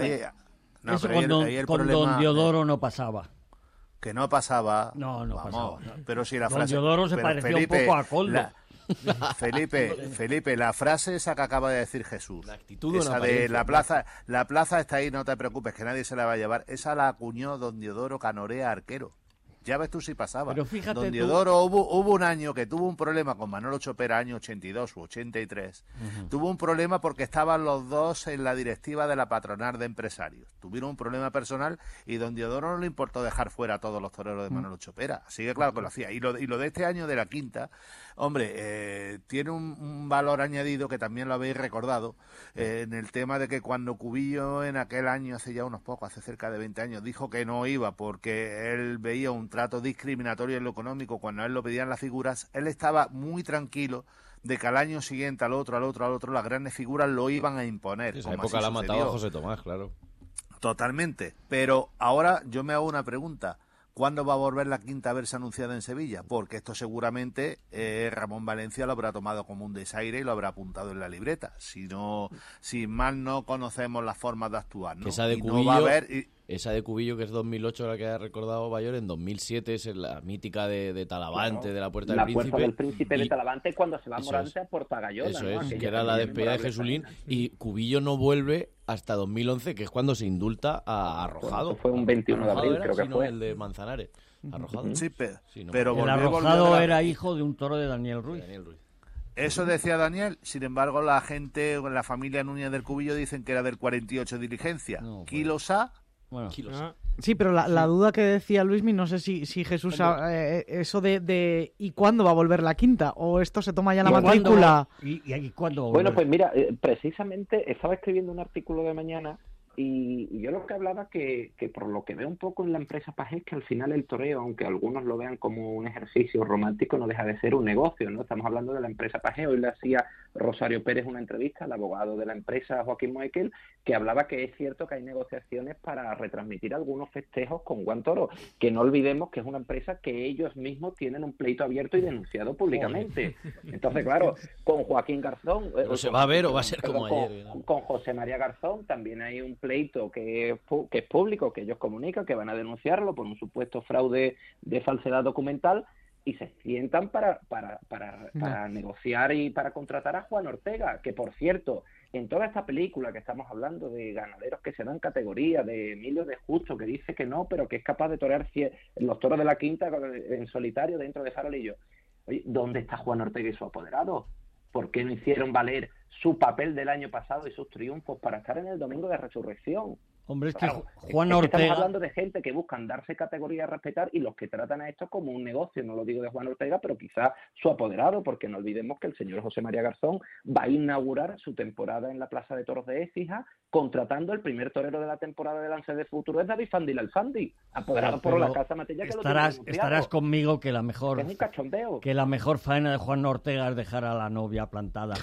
[SPEAKER 6] no,
[SPEAKER 3] eso
[SPEAKER 6] pero
[SPEAKER 3] con, don,
[SPEAKER 6] ahí el
[SPEAKER 3] con
[SPEAKER 6] problema,
[SPEAKER 3] Don Diodoro no pasaba.
[SPEAKER 6] Que no pasaba.
[SPEAKER 3] No, no
[SPEAKER 6] vamos,
[SPEAKER 3] pasaba. No.
[SPEAKER 6] Pero si la
[SPEAKER 3] Don
[SPEAKER 6] frase.
[SPEAKER 3] Diodoro se parecía
[SPEAKER 6] Felipe,
[SPEAKER 3] un poco a Coldo.
[SPEAKER 6] La, Felipe, Felipe, la frase esa que acaba de decir Jesús,
[SPEAKER 2] la actitud
[SPEAKER 6] esa de la plaza, la plaza está ahí, no te preocupes, que nadie se la va a llevar. Esa la acuñó Don Diodoro Canorea Arquero. Ya ves tú si pasaba.
[SPEAKER 3] Pero fíjate
[SPEAKER 6] Don
[SPEAKER 3] tú...
[SPEAKER 6] Diodoro hubo, hubo un año que tuvo un problema con Manolo Chopera, año ochenta y dos u ochenta y tres. Uh-huh. Tuvo un problema porque estaban los dos en la directiva de la patronal de empresarios. Tuvieron un problema personal y Don Diodoro no le importó dejar fuera a todos los toreros de Manolo Chopera. Así que claro que lo hacía. Y lo, y lo de este año de la quinta, hombre, eh, tiene un, un valor añadido que también lo habéis recordado, eh, en el tema de que cuando Cubillo en aquel año, hace ya unos pocos, hace cerca de veinte años, dijo que no iba porque él veía un trato discriminatorio en lo económico cuando a él lo pedían las figuras, él estaba muy tranquilo de que al año siguiente, al otro, al otro, al otro, las grandes figuras lo iban a imponer.
[SPEAKER 2] En esa época la ha matado a José Tomás, claro.
[SPEAKER 6] Totalmente. Pero ahora yo me hago una pregunta. ¿Cuándo va a volver la quinta a verse anunciada en Sevilla? Porque esto seguramente eh, Ramón Valencia lo habrá tomado como un desaire y lo habrá apuntado en la libreta. Si no, si mal no conocemos las formas de actuar, ¿no?
[SPEAKER 2] Esa de
[SPEAKER 6] y
[SPEAKER 2] Cubillo,
[SPEAKER 6] no va a haber, y...
[SPEAKER 2] esa de Cubillo que es dos mil ocho, la que ha recordado Bayor, en dos mil siete es la mítica de, de Talavante, claro, de la Puerta
[SPEAKER 12] la
[SPEAKER 2] del Príncipe.
[SPEAKER 12] La Puerta del Príncipe
[SPEAKER 2] y...
[SPEAKER 12] de Talavante cuando se va Morante
[SPEAKER 2] es.
[SPEAKER 12] a Portagayola.
[SPEAKER 2] Eso
[SPEAKER 12] ¿no?
[SPEAKER 2] es,
[SPEAKER 12] que
[SPEAKER 2] que era la despedida de Jesulín, y Cubillo no vuelve hasta dos mil once, que es cuando se indulta a Arrojado.
[SPEAKER 12] Bueno, fue un veintiuno de abril,
[SPEAKER 2] era,
[SPEAKER 12] creo que
[SPEAKER 2] sino
[SPEAKER 12] fue.
[SPEAKER 2] el de Manzanares. Arrojado.
[SPEAKER 6] Sí, pero,
[SPEAKER 2] sí, no,
[SPEAKER 6] pero
[SPEAKER 3] el Arrojado era hijo de un toro de Daniel Ruiz.
[SPEAKER 2] Daniel Ruiz.
[SPEAKER 6] Eso decía Daniel, sin embargo la gente, la familia Núñez del Cubillo dicen que era del cuarenta y ocho diligencia. No, ¿Kilos A?
[SPEAKER 2] Bueno, kilos.
[SPEAKER 4] Ah.
[SPEAKER 5] Sí, pero la, la duda que decía Luismi, no sé si, si Jesús, eh, eso de, de ¿y cuándo va a volver la quinta? ¿O esto se toma ya la matrícula?
[SPEAKER 3] ¿Y, y, y cuándo va a
[SPEAKER 12] Bueno,
[SPEAKER 3] volver?
[SPEAKER 12] pues mira, eh, precisamente estaba escribiendo un artículo de mañana y, y yo lo que hablaba que, que por lo que veo un poco en la empresa Pajés, que al final el toreo, aunque algunos lo vean como un ejercicio romántico, no deja de ser un negocio, ¿no? Estamos hablando de la empresa Pajés. Hoy le hacía Rosario Pérez una entrevista al abogado de la empresa, Joaquín Moekel, que hablaba que es cierto que hay negociaciones para retransmitir algunos festejos con Juan Toro, que no olvidemos que es una empresa que ellos mismos tienen un pleito abierto y denunciado públicamente. Entonces, claro, con Joaquín Garzón...
[SPEAKER 2] ¿Pero se va a ver o va a ser
[SPEAKER 12] perdón,
[SPEAKER 2] como
[SPEAKER 12] con,
[SPEAKER 2] ayer? ¿no?
[SPEAKER 12] Con José María Garzón también hay un pleito que es, que es público, que ellos comunican, que van a denunciarlo por un supuesto fraude de falsedad documental, y se sientan para, para, para, para no. negociar y para contratar a Juan Ortega, que por cierto, en toda esta película que estamos hablando de ganaderos que se dan categoría, de Emilio de Justo, que dice que no, pero que es capaz de torear los toros de la quinta en solitario dentro de Farolillo. Oye, ¿dónde está Juan Ortega y su apoderado? ¿Por qué no hicieron valer su papel del año pasado y sus triunfos para estar en el Domingo de Resurrección?
[SPEAKER 3] Hombre, es que
[SPEAKER 12] claro,
[SPEAKER 3] Juan
[SPEAKER 12] es que
[SPEAKER 3] Ortega...
[SPEAKER 12] Estamos hablando de gente que buscan darse categoría a respetar y los que tratan a esto como un negocio. No lo digo de Juan Ortega, pero quizás su apoderado, porque no olvidemos que el señor José María Garzón va a inaugurar su temporada en la Plaza de Toros de Écija, contratando el primer torero de la temporada de Lance de Futuro, es David Fandil Alfandi, apoderado
[SPEAKER 3] pero
[SPEAKER 12] por la Casa Matilla. Que
[SPEAKER 3] estarás,
[SPEAKER 12] lo tiene
[SPEAKER 3] estarás conmigo que la mejor...
[SPEAKER 12] Es un cachondeo.
[SPEAKER 3] Que la mejor faena de Juan Ortega es dejar a la novia plantada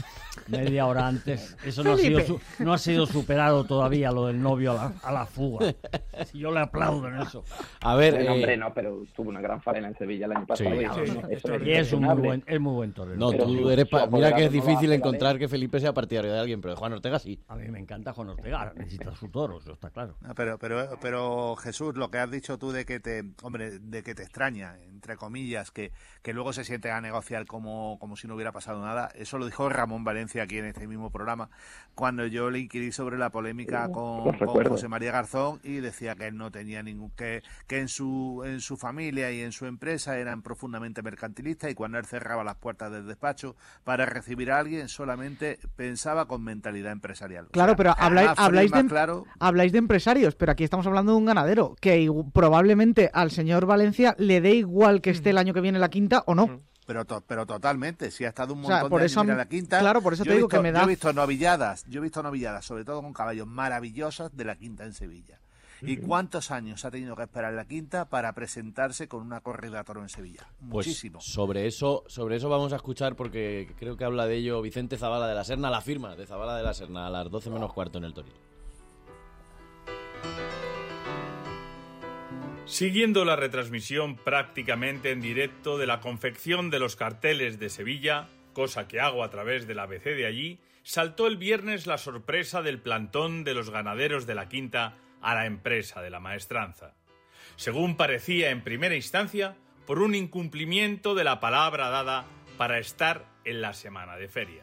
[SPEAKER 3] media hora antes. Eso no ha, sido, no ha sido superado todavía, lo del novio a la, a la fuga. Yo le aplaudo en eso.
[SPEAKER 2] A ver,
[SPEAKER 12] bueno,
[SPEAKER 2] eh...
[SPEAKER 12] hombre, no, pero tuvo una gran faena en Sevilla el año pasado.
[SPEAKER 2] Sí,
[SPEAKER 12] y eso,
[SPEAKER 2] sí,
[SPEAKER 12] eso
[SPEAKER 3] y es, un muy buen, es muy buen torero.
[SPEAKER 2] No,
[SPEAKER 12] pero
[SPEAKER 2] tú
[SPEAKER 12] su,
[SPEAKER 2] eres... Pa... Mira que es difícil
[SPEAKER 12] no
[SPEAKER 2] encontrar
[SPEAKER 12] vale.
[SPEAKER 2] que Felipe sea partidario de alguien, pero de Juan Ortega sí.
[SPEAKER 3] A mí me encanta Juan Ortega, necesita su toro, eso está claro.
[SPEAKER 6] No, pero, pero, pero Jesús, lo que has dicho tú de que te, hombre, de que te extraña, entre comillas, que, que luego se sienten a negociar como, como si no hubiera pasado nada, eso lo dijo Ramón Valencia decía aquí en este mismo programa, cuando yo le inquirí sobre la polémica
[SPEAKER 12] Sí,
[SPEAKER 6] con,
[SPEAKER 12] lo
[SPEAKER 6] con
[SPEAKER 12] recuerdo.
[SPEAKER 6] José María Garzón, y decía que él no tenía ningún, que, que en su en su familia y en su empresa eran profundamente mercantilistas, y cuando él cerraba las puertas del despacho para recibir a alguien solamente pensaba con mentalidad empresarial. O
[SPEAKER 5] Claro,
[SPEAKER 6] sea,
[SPEAKER 5] pero
[SPEAKER 6] más
[SPEAKER 5] habláis,
[SPEAKER 6] frío y
[SPEAKER 5] habláis,
[SPEAKER 6] más
[SPEAKER 5] de,
[SPEAKER 6] claro.
[SPEAKER 5] habláis de empresarios, pero aquí estamos hablando de un ganadero, que igu- probablemente al señor Valencia le dé igual que esté el año que viene la quinta o no.
[SPEAKER 6] Pero to- pero totalmente, si ha estado un
[SPEAKER 5] O sea,
[SPEAKER 6] montón
[SPEAKER 5] por
[SPEAKER 6] de
[SPEAKER 5] eso
[SPEAKER 6] años
[SPEAKER 5] a
[SPEAKER 6] en
[SPEAKER 5] mí-
[SPEAKER 6] la quinta.
[SPEAKER 5] claro, por eso
[SPEAKER 6] yo
[SPEAKER 5] te
[SPEAKER 6] he
[SPEAKER 5] digo
[SPEAKER 6] visto-
[SPEAKER 5] que me da-
[SPEAKER 6] Yo he visto novilladas, yo he visto novilladas, sobre todo con caballos maravillosas de la quinta en Sevilla. ¿Y cuántos años ha tenido que esperar la quinta para presentarse con una corrida a toro en Sevilla?
[SPEAKER 2] Pues
[SPEAKER 6] Muchísimo.
[SPEAKER 2] sobre eso, sobre eso vamos a escuchar, porque creo que habla de ello Vicente Zabala de la Serna, la firma de Zabala de la Serna, a las doce menos cuarto en el Toril.
[SPEAKER 13] Siguiendo la retransmisión prácticamente en directo de la confección de los carteles de Sevilla, cosa que hago a través del A B C de allí, saltó el viernes la sorpresa del plantón de los ganaderos de la quinta a la empresa de la maestranza. Según parecía en primera instancia, por un incumplimiento de la palabra dada para estar en la semana de feria.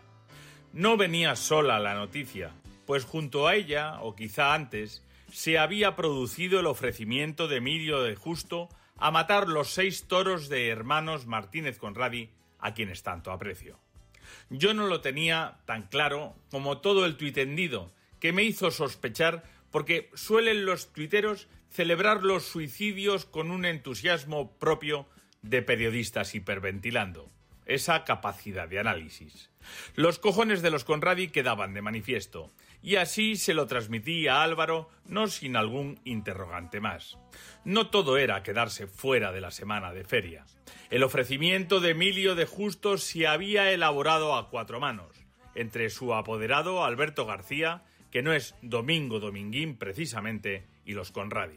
[SPEAKER 13] No venía sola la noticia, pues junto a ella, o quizá antes, se había producido el ofrecimiento de Emilio de Justo a matar los seis toros de hermanos Martínez Conradi, a quienes tanto aprecio. Yo no lo tenía tan claro como todo el tuitendido, que me hizo sospechar porque suelen los tuiteros celebrar los suicidios con un entusiasmo propio de periodistas hiperventilando. Esa capacidad de análisis. Los cojones de los Conradi quedaban de manifiesto, y así se lo transmití a Álvaro, no sin algún interrogante más. No todo era quedarse fuera de la semana de feria. El ofrecimiento de Emilio de Justo se había elaborado a cuatro manos, entre su apoderado Alberto García, que no es Domingo Dominguín precisamente, y los Conradi.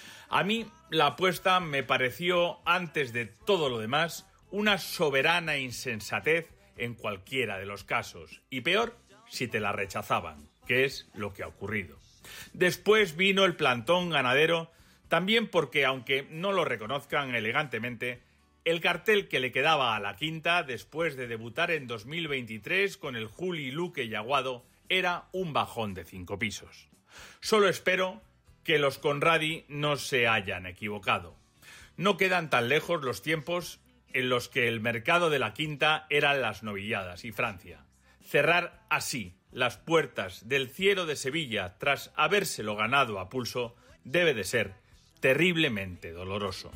[SPEAKER 13] A mí la apuesta me pareció, antes de todo lo demás, una soberana insensatez en cualquiera de los casos, y peor si te la rechazaban, que es lo que ha ocurrido. Después vino el plantón ganadero, también porque, aunque no lo reconozcan elegantemente, el cartel que le quedaba a la quinta después de debutar en dos mil veintitrés con el Juli Luque y Aguado era un bajón de cinco pisos. Solo espero que los Conradi no se hayan equivocado. No quedan tan lejos los tiempos en los que el mercado de la quinta eran las novilladas y Francia. Cerrar así las puertas del cielo de Sevilla tras habérselo ganado a pulso debe de ser terriblemente doloroso.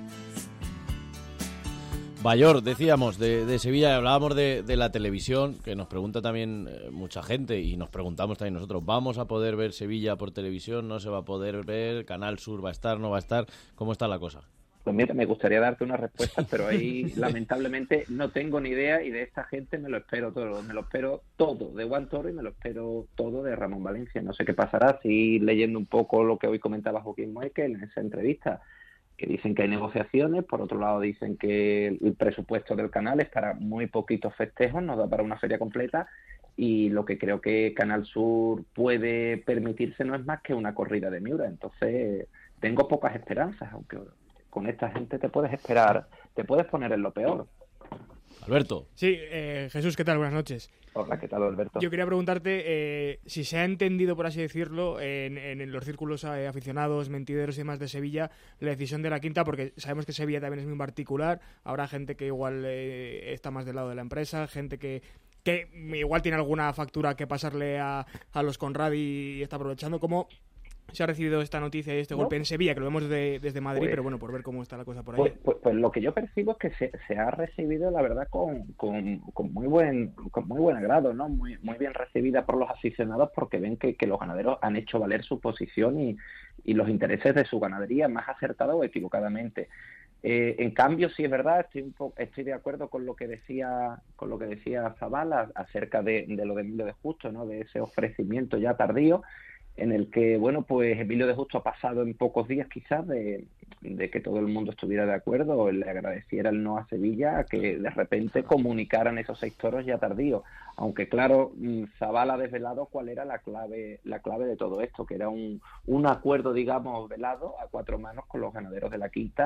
[SPEAKER 2] Bayor, decíamos, de, de Sevilla, hablábamos de, de la televisión, que nos pregunta también eh, mucha gente, y nos preguntamos también nosotros, ¿vamos a poder ver Sevilla por televisión? ¿No se va a poder ver? ¿Canal Sur va a estar? ¿No va a estar? ¿Cómo está la cosa?
[SPEAKER 12] Pues mira, me gustaría darte una respuesta, pero ahí lamentablemente no tengo ni idea, y de esta gente me lo espero todo, me lo espero todo de Juan Toro y me lo espero todo de Ramón Valencia. No sé qué pasará, si leyendo un poco lo que hoy comentaba Joaquín Moekel en esa entrevista, que dicen que hay negociaciones, por otro lado dicen que el presupuesto del canal es para muy poquitos festejos, no da para una feria completa, y lo que creo que Canal Sur puede permitirse no es más que una corrida de Miura. Entonces tengo pocas esperanzas, aunque con esta gente te puedes esperar, te puedes poner en lo peor.
[SPEAKER 2] Alberto.
[SPEAKER 4] Sí, eh, Jesús, ¿qué tal? Buenas noches.
[SPEAKER 12] Hola, ¿qué tal, Alberto?
[SPEAKER 4] Yo quería preguntarte eh, si se ha entendido, por así decirlo, en, en los círculos eh, aficionados, mentideros y demás de Sevilla, la decisión de la quinta, porque sabemos que Sevilla también es muy particular. Habrá gente que igual eh, está más del lado de la empresa, gente que, que igual tiene alguna factura que pasarle a, a los Conradi y está aprovechando. ¿Cómo se ha recibido esta noticia y este
[SPEAKER 12] ¿No?
[SPEAKER 4] golpe en Sevilla, que lo vemos de, desde Madrid,
[SPEAKER 12] Pues,
[SPEAKER 4] pero bueno, por ver cómo está la cosa por ahí?
[SPEAKER 12] Pues, pues, pues lo que yo percibo es que se, se ha recibido, la verdad, con, con, con muy buen con muy buen agrado, ¿no? Muy muy bien recibida por los aficionados, porque ven que, que los ganaderos han hecho valer su posición y, y los intereses de su ganadería, más acertada o equivocadamente. Eh, en cambio, sí es verdad, estoy un poco, estoy de acuerdo con lo que decía con lo que decía Zabala acerca de, de lo de Emilio de Justo, ¿no? De ese ofrecimiento ya tardío, en el que, bueno, pues Emilio de Justo ha pasado en pocos días quizás de, de que todo el mundo estuviera de acuerdo o le agradeciera el no a Sevilla, a que de repente comunicaran esos seis toros ya tardíos. Aunque claro, Zabala ha desvelado cuál era la clave la clave de todo esto, que era un, un acuerdo, digamos, velado a cuatro manos con los ganaderos de la quinta,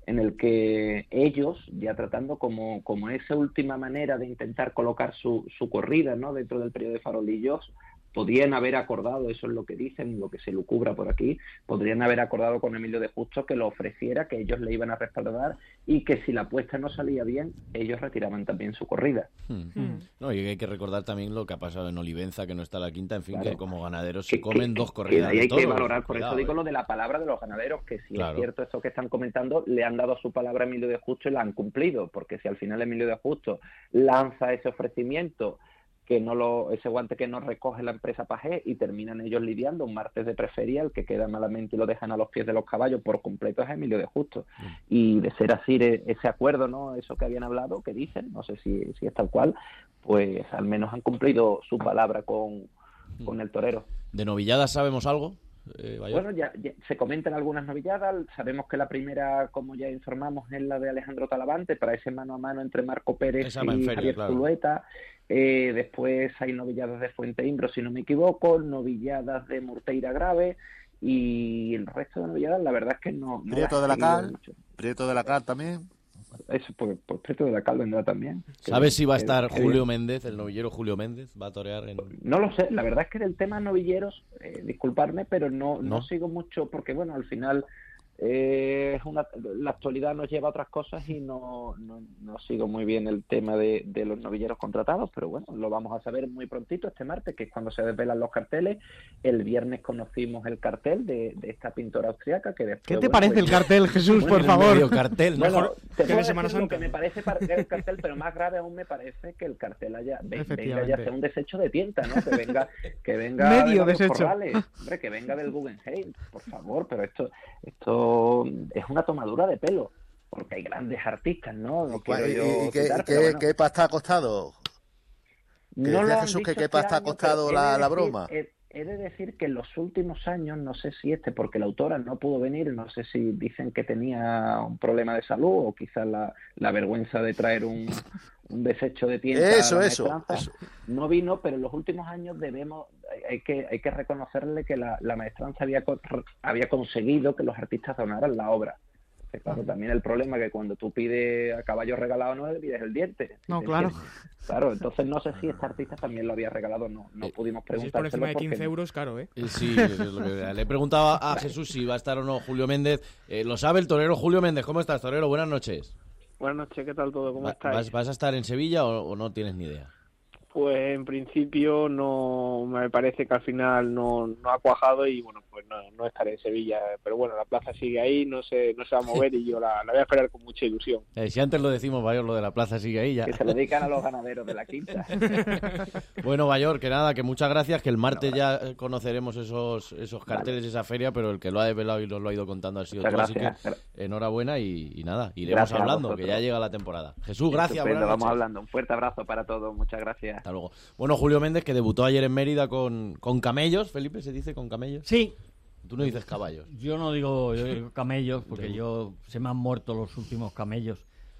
[SPEAKER 12] en el que ellos, ya tratando como, como esa última manera de intentar colocar su, su corrida, ¿no?, dentro del periodo de farolillos, podrían haber acordado, eso es lo que dicen, lo que se lucubra por aquí, podrían haber acordado con Emilio de Justo que lo ofreciera, que ellos le iban a respaldar y que si la apuesta no salía bien, ellos retiraban también su corrida.
[SPEAKER 2] Hmm. Hmm. No, y hay que recordar también lo que ha pasado en Olivenza, que no está la quinta, en fin,
[SPEAKER 12] Claro.
[SPEAKER 2] que como ganaderos
[SPEAKER 12] Que-
[SPEAKER 2] se comen
[SPEAKER 12] que-
[SPEAKER 2] dos
[SPEAKER 12] que
[SPEAKER 2] corridas
[SPEAKER 12] ahí
[SPEAKER 2] de
[SPEAKER 12] hay
[SPEAKER 2] toros.
[SPEAKER 12] que valorar, por
[SPEAKER 2] Cuidado,
[SPEAKER 12] eso digo
[SPEAKER 2] eh.
[SPEAKER 12] lo de la palabra de los ganaderos, que si
[SPEAKER 2] Claro.
[SPEAKER 12] es cierto esto que están comentando, le han dado su palabra a Emilio de Justo y la han cumplido, porque si al final Emilio de Justo lanza ese ofrecimiento, que no lo, ese guante que no recoge la empresa Pajé y terminan ellos lidiando un martes de preferia, el que queda malamente y lo dejan a los pies de los caballos por completo es Emilio de Justo. Y de ser así e- ese acuerdo, ¿no?, eso que habían hablado, que dicen, no sé si, si es tal cual, pues al menos han cumplido su palabra con, con el torero.
[SPEAKER 2] ¿De novilladas sabemos algo? Eh, Bayor?
[SPEAKER 12] Bueno, ya, ya se comentan algunas novilladas. Sabemos que la primera, como ya informamos, es la de Alejandro Talavante, para ese mano a mano entre Marco Pérez
[SPEAKER 2] Esa va en
[SPEAKER 12] y
[SPEAKER 2] feria,
[SPEAKER 12] Javier
[SPEAKER 2] claro.
[SPEAKER 12] Zulueta. Eh, después hay novilladas de Fuente Imbro, si no me equivoco, novilladas de Murteira Grave, y el resto de novilladas, la verdad es que no. no
[SPEAKER 6] Prieto
[SPEAKER 12] las
[SPEAKER 6] de
[SPEAKER 12] he
[SPEAKER 6] la
[SPEAKER 12] seguido
[SPEAKER 6] Cal,
[SPEAKER 12] mucho.
[SPEAKER 6] Prieto de la Cal también.
[SPEAKER 12] Eso, pues, pues Prieto de la Cal vendrá también.
[SPEAKER 2] ¿Sabes si va a
[SPEAKER 12] Que-
[SPEAKER 2] estar
[SPEAKER 12] que
[SPEAKER 2] Julio
[SPEAKER 12] bien.
[SPEAKER 2] Méndez, el novillero Julio Méndez? ¿Va a torear en...?
[SPEAKER 12] No lo sé, la verdad es que del tema novilleros, eh, disculparme, pero no, no,
[SPEAKER 2] ¿No?
[SPEAKER 12] sigo mucho, porque bueno, al final eh, es una, la actualidad nos lleva a otras cosas y no, no, no sigo muy bien el tema de, de los novilleros contratados, pero bueno, lo vamos a saber muy prontito este martes, que es cuando se desvelan los carteles. El viernes conocimos el cartel de, de esta pintora austriaca que después...
[SPEAKER 5] ¿Qué te
[SPEAKER 12] bueno,
[SPEAKER 5] parece
[SPEAKER 12] pues-
[SPEAKER 5] el cartel, Jesús,
[SPEAKER 12] Bueno,
[SPEAKER 5] por favor?
[SPEAKER 2] medio cartel,
[SPEAKER 12] Bueno,
[SPEAKER 2] mejor
[SPEAKER 12] te
[SPEAKER 4] que
[SPEAKER 12] puedo
[SPEAKER 4] de Semana
[SPEAKER 12] decir lo
[SPEAKER 4] Santa.
[SPEAKER 12] que me parece par- el cartel, pero más grave aún me parece que el cartel haya ve- venga ya
[SPEAKER 5] Efectivamente.
[SPEAKER 12] sea un desecho de tinta, ¿no? Que venga, que venga
[SPEAKER 5] Medio
[SPEAKER 12] de varios
[SPEAKER 5] desecho.
[SPEAKER 12] corrales, hombre, que venga del Guggenheim, por favor, pero esto, esto es una tomadura de pelo, porque hay grandes artistas, ¿no? No quiero
[SPEAKER 6] ¿Y,
[SPEAKER 12] yo
[SPEAKER 6] y qué,
[SPEAKER 12] citar,
[SPEAKER 6] y
[SPEAKER 12] pero
[SPEAKER 6] qué-
[SPEAKER 12] bueno.
[SPEAKER 6] qué pasta ha costado?
[SPEAKER 12] No
[SPEAKER 6] decía
[SPEAKER 12] lo han
[SPEAKER 6] Jesús que
[SPEAKER 12] dicho
[SPEAKER 6] qué
[SPEAKER 12] este
[SPEAKER 6] pasta ha
[SPEAKER 12] año,
[SPEAKER 6] costado
[SPEAKER 12] pero he
[SPEAKER 6] la-
[SPEAKER 12] de
[SPEAKER 6] la
[SPEAKER 12] decir-
[SPEAKER 6] broma.
[SPEAKER 12] He, he de decir que en los últimos años, no sé si este, porque la autora no pudo venir, no sé si dicen que tenía un problema de salud o quizás la, la vergüenza de traer un, un desecho de tienda.
[SPEAKER 6] Eso,
[SPEAKER 12] a la
[SPEAKER 6] eso,
[SPEAKER 12] maestranza.
[SPEAKER 6] eso.
[SPEAKER 12] No vino, pero en los últimos años debemos, hay- hay que, hay que reconocerle que la, la maestranza había, co- había conseguido que los artistas donaran la obra. Que, claro, también el problema es que cuando tú pides a caballo regalado no le pides el diente.
[SPEAKER 5] No,
[SPEAKER 12] ¿te
[SPEAKER 5] claro.
[SPEAKER 12] entiendes? Claro, entonces no sé si este artista también lo había regalado, no, no pudimos
[SPEAKER 4] Si es por
[SPEAKER 12] preguntárselo.
[SPEAKER 4] encima de
[SPEAKER 12] porque
[SPEAKER 4] quince
[SPEAKER 12] no.
[SPEAKER 4] euros, claro, ¿eh?
[SPEAKER 2] Eh, Sí, es lo que- le preguntaba a Jesús si va a estar o no Julio Méndez. Eh, lo sabe el torero Julio Méndez. ¿Cómo estás, torero? Buenas noches.
[SPEAKER 14] Buenas noches, ¿qué tal todo? ¿Cómo
[SPEAKER 2] Va-
[SPEAKER 14] estáis?
[SPEAKER 2] ¿Vas, vas a estar en Sevilla o, o no tienes ni idea?
[SPEAKER 14] Pues en principio no me parece que al final no, no ha cuajado y bueno, pues no, no estaré en Sevilla. Pero bueno, la plaza sigue ahí, no se, no se va a mover y yo la, la voy a esperar con mucha ilusión.
[SPEAKER 2] Eh, si antes lo decimos, Bayor, lo de la plaza sigue ahí ya.
[SPEAKER 12] Que se lo dedican a los ganaderos de la quinta.
[SPEAKER 2] Bueno, Bayor, que nada, que muchas gracias, que el martes ya eh, conoceremos esos esos carteles, esa feria, pero el que lo ha desvelado y nos lo ha ido contando ha sido tú,
[SPEAKER 12] Muchas
[SPEAKER 2] así
[SPEAKER 12] gracias.
[SPEAKER 2] que enhorabuena y, y nada, iremos
[SPEAKER 12] Gracias a
[SPEAKER 2] hablando, que
[SPEAKER 12] vosotros.
[SPEAKER 2] ya llega la temporada. Jesús, gracias,
[SPEAKER 12] Estupendo,
[SPEAKER 2] buenas
[SPEAKER 12] vamos
[SPEAKER 2] noches.
[SPEAKER 12] hablando. Un fuerte abrazo para todos, muchas gracias.
[SPEAKER 2] Hasta luego. Bueno, Julio Méndez, que debutó ayer en Mérida con, con camellos, Felipe, ¿se dice con camellos?
[SPEAKER 3] Sí.
[SPEAKER 2] Tú no dices caballos.
[SPEAKER 3] Yo no digo, yo digo camellos porque yo se me han muerto los últimos camellos